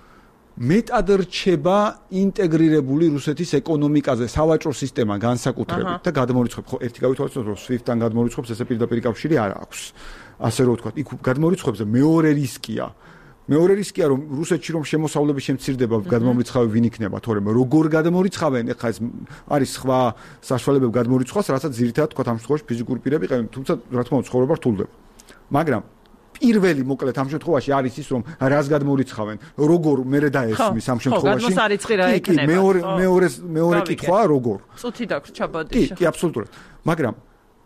მეტად რჩება ინტეგრირებული რუსეთის ეკონომიკაზე, სავაჭრო სისტემა განსაკუთრებით და გადმორიცხებს, ხო, ერთი გავითვალისწინოთ, რომ SWIFT-თან გადმორიცხებს, ესე პირდაპირ კავშირი არ აქვს. ასე რომ ვთქვათ, იქ გადმორიცხებზე მეორე რისკია. მეორე რისკია, რომ რუსეთში რომ შემოსავლები შემცირდება, გადმომრიცხავი ვინ იქნება, თორემ როგორ გადმორიცხავენ, ეხლა ეს არის სხვა საშუალებები გადმორიცხვას, რასაც ძირითადად თქვა ამ შემთხვევაში ფიზიკური პირები ყევენ, თუმცა რა თქმა უნდა ცხოვრება რთულდება. მაგრამ პირველი მოკლედ ამ შემთხვევაში არის ის, რომ რას გადმორიცხავენ, როგორ მერე დაესმის ამ შემთხვევაში. ხო, გადმოსარიცხი რა იქნება. მეორე კითხვაა როგორ. წუთი დაგრჩა ბოდიში. კი, აბსოლუტურად. მაგრამ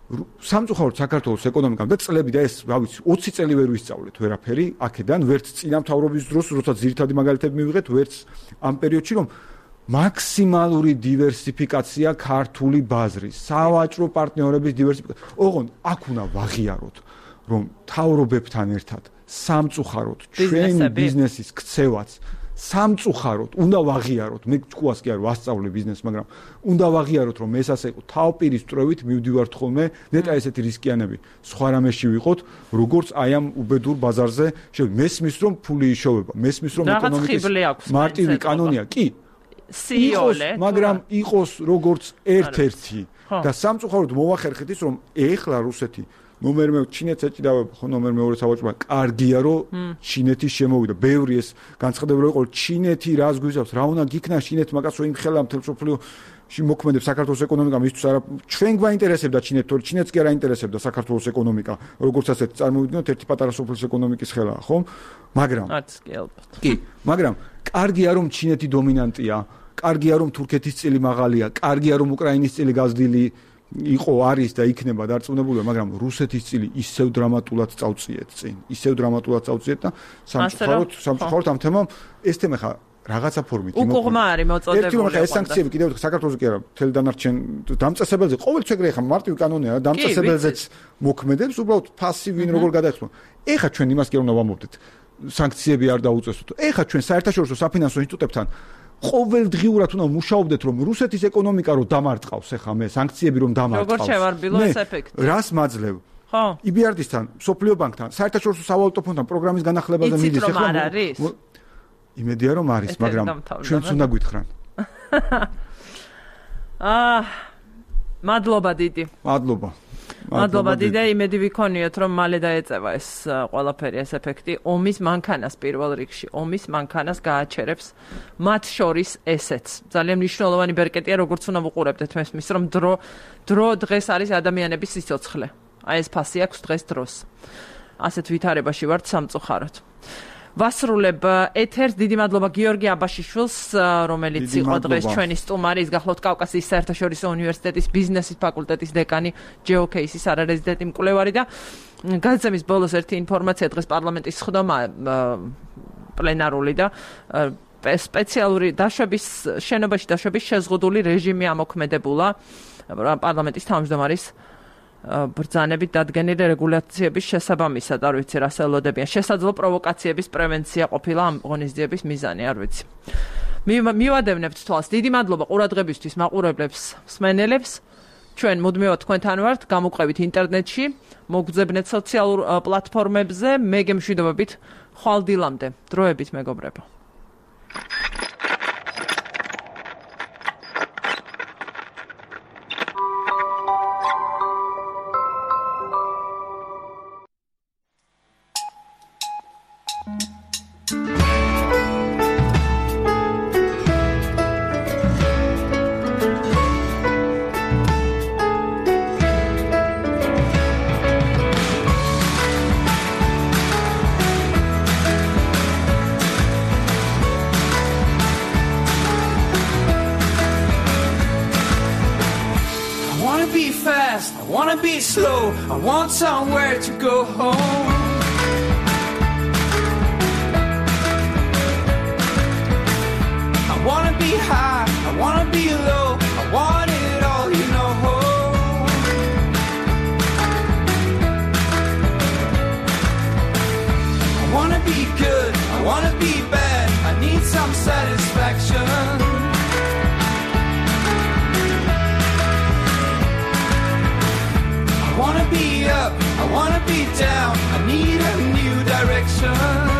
სამწუხაროდ საქართველოს ეკონომიკამ და წლები და ეს, რა ვიცი, 20 წელი ვერ ვისწავლეთ ვერაფერი, აქედან ვერც წინა მთავრობის დროს, როცა ძირითადი მაგალითები მივიღეთ, ვერც ამ პერიოდში, რომ მაქსიმალური დივერსიფიკაცია ქართული ბაზრის, სავაჭრო პარტნიორების დივერსიფიკაცია. ოღონ აქ უნდა ვაღიაროთ, რომ მთავრობებთან ერთად სამწუხაროდ ჩვენი ბიზნესის ქცევაც სამწუხაროდ უნდა ვაღიაროთ, მე თქვას კი არ ვასწავლე ბიზნესს, მაგრამ უნდა ვაღიაროთ, რომ ეს ასე იყო თავპირის წრევით მივდივართ ხოლმე, ნეტა ესეთი რისკიანები სხვა რამეში ვიყოთ, როგორც აი ამ უბედურ ბაზარზე, მესმის რომ ფული იშოვება, მესმის რომ ეკონომიკის მარტივი კანონია, კი CEO-ლე, მაგრამ იყოს როგორც ერთ-ერთი და სამწუხაროდ მოვახერხეთ ის, რომ ეხლა რუსეთი ნომერ მე ჩინეთს ეჭიდავება ხო ნომერ მეორე სავაჭრო კარგია რომ ჩინეთი შემოვიდა ბევრი ეს განცხადებები იყო ჩინეთი რას გვიზავს რა უნდა გიქნა ჩინეთმა კაცო იმ ხელა მთელ სოფლიოში მოქმედებს საქართველოს ეკონომიკა მისთვის არა ჩვენ გვაინტერესებდა ჩინეთი თორე ჩინეთს კი არ აინტერესებდა საქართველოს ეკონომიკა როგორც ასეთ წარმოვიდგინოთ ერთი პატარა სოფლის ეკონომიკის ხელა ხო მაგრამ კი მაგრამ კარგია რომ ჩინეთი დომინანტია კარგია რომ თურქეთის წილი მაღალია კარგია რომ უკრაინის წილი გაზრდილი იყო არის და იქნება დარწმუნებული მაგრამ რუსეთის წილი ისევ დრამატულად წავწიეთ წინ ისევ დრამატულად წავწიეთ და სამწუხაროდ ამ თემამ ეს თემა ხა რაღაცა ფორმით უკუღმა არის მოწოდებული ეს სანქციები კიდევ საქართველოს კი არა მთელ დანარჩენ დამწესებელზე ყოველთვის ეგრე ხა მარტივი კანონია რა დამწესებელზეც მოქმედებს უბრალოდ ფასივინ როგორ გადაიხსნა ეხა ჩვენ იმას კი არ უნდა ვამბობდეთ სანქციები არ დაუწესოთ ეხა ჩვენ საერთაშორისო საფინანსო ინსტიტუტებთან ყოველდღიურად უნდა მუშაობდეთ რომ რუსეთის ეკონომიკა რო დამარტყავს ახლა მე სანქციები რომ დამარტყავს როგორ შევარბილო ეს ეფექტი რას მაძლევ ხო EBRD-სთან სოფლიო ბანკთან საერთაშორისო სავალუტო ფონდთან პროგრამის განახლებაზე მიდის ახლა იმედია რომ არის მაგრამ ჩვენც უნდა გვითხრან მადლობა დიდი მადლობა დიდი იმედი ვიქონიოთ რომ მალე დაეწევა ეს ყველაფერი ეს ეფექტი ომის მანქანას პირველ რიგში ომის მანქანას გააჩერებს მათ შორის ესეც ძალიან მნიშვნელოვანი ბერკეტია როგორც უნდა ვუყურებდეთ მესმის რომ დრო დღეს არის ადამიანების სიცოცხლე აი ეს ფასი აქვს დღეს დროს ასეთ ვითარებაში ვართ სამწუხაროდ ვასრულებ ეთერს დიდი მადლობა გიორგი აბაშიშვილს რომელიც იყო დღეს ჩვენი სტუმარი ის გახლავთ კავკასიის საერთაშორისო უნივერსიტეტის ბიზნესის ფაკულტეტის დეკანი ჯეოკეისის არარეზიდენტი მკვლევარი და გადაცემის ბოლოს ერთი ინფორმაცია დღეს პარლამენტის სხდომა პლენარული და სპეციალური შენობაში დაშვების შეზღუდული რეჟიმი ამოქმედებულა პარლამენტის თავმჯდომარის ბრძანებით დადგენილი რეგულაციების შესაბამისად, არ ვიცი რა სელოდებიან. შესაძლო პროვოკაციების პრევენცია ყოფილა ამ ღონისძიების მიზანი, არ ვიცი. მივადევნებთ თვალს. დიდი მადლობა ყურადღებისთვის მაყურებლებს, მსმენელებს. ჩვენ მუდმივად თქვენთან ვართ, გამოგვყევით ინტერნეტში, მოგძებნეთ სოციალურ პლატფორმებზე, მე გემშვიდობებით ხვალ დილამდე. დროებით მეგობრებო. I want somewhere to go home. I wanna be high, I wanna be low, I want it all, you know. I wanna be good, I wanna be bad, I need some satisfaction. I wanna be up, I wanna be down, I need a new direction.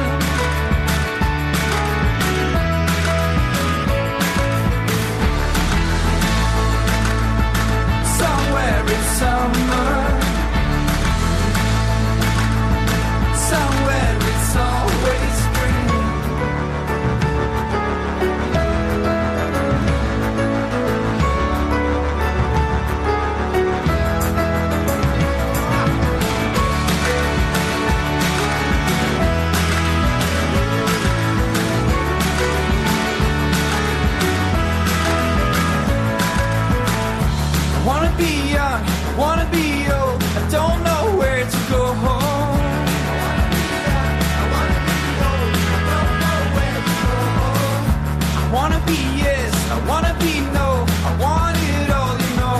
Somewhere in summer, somewhere it's always spring. I wanna be young, I wanna be old. I wanna be no, I want it all, you know.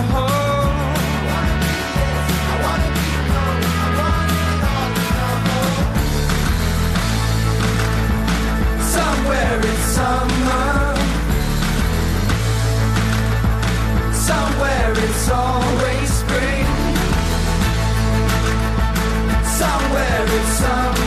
I wanna be no, I want it all, you know. Somewhere it's summer, somewhere it's always spring, somewhere it's summer.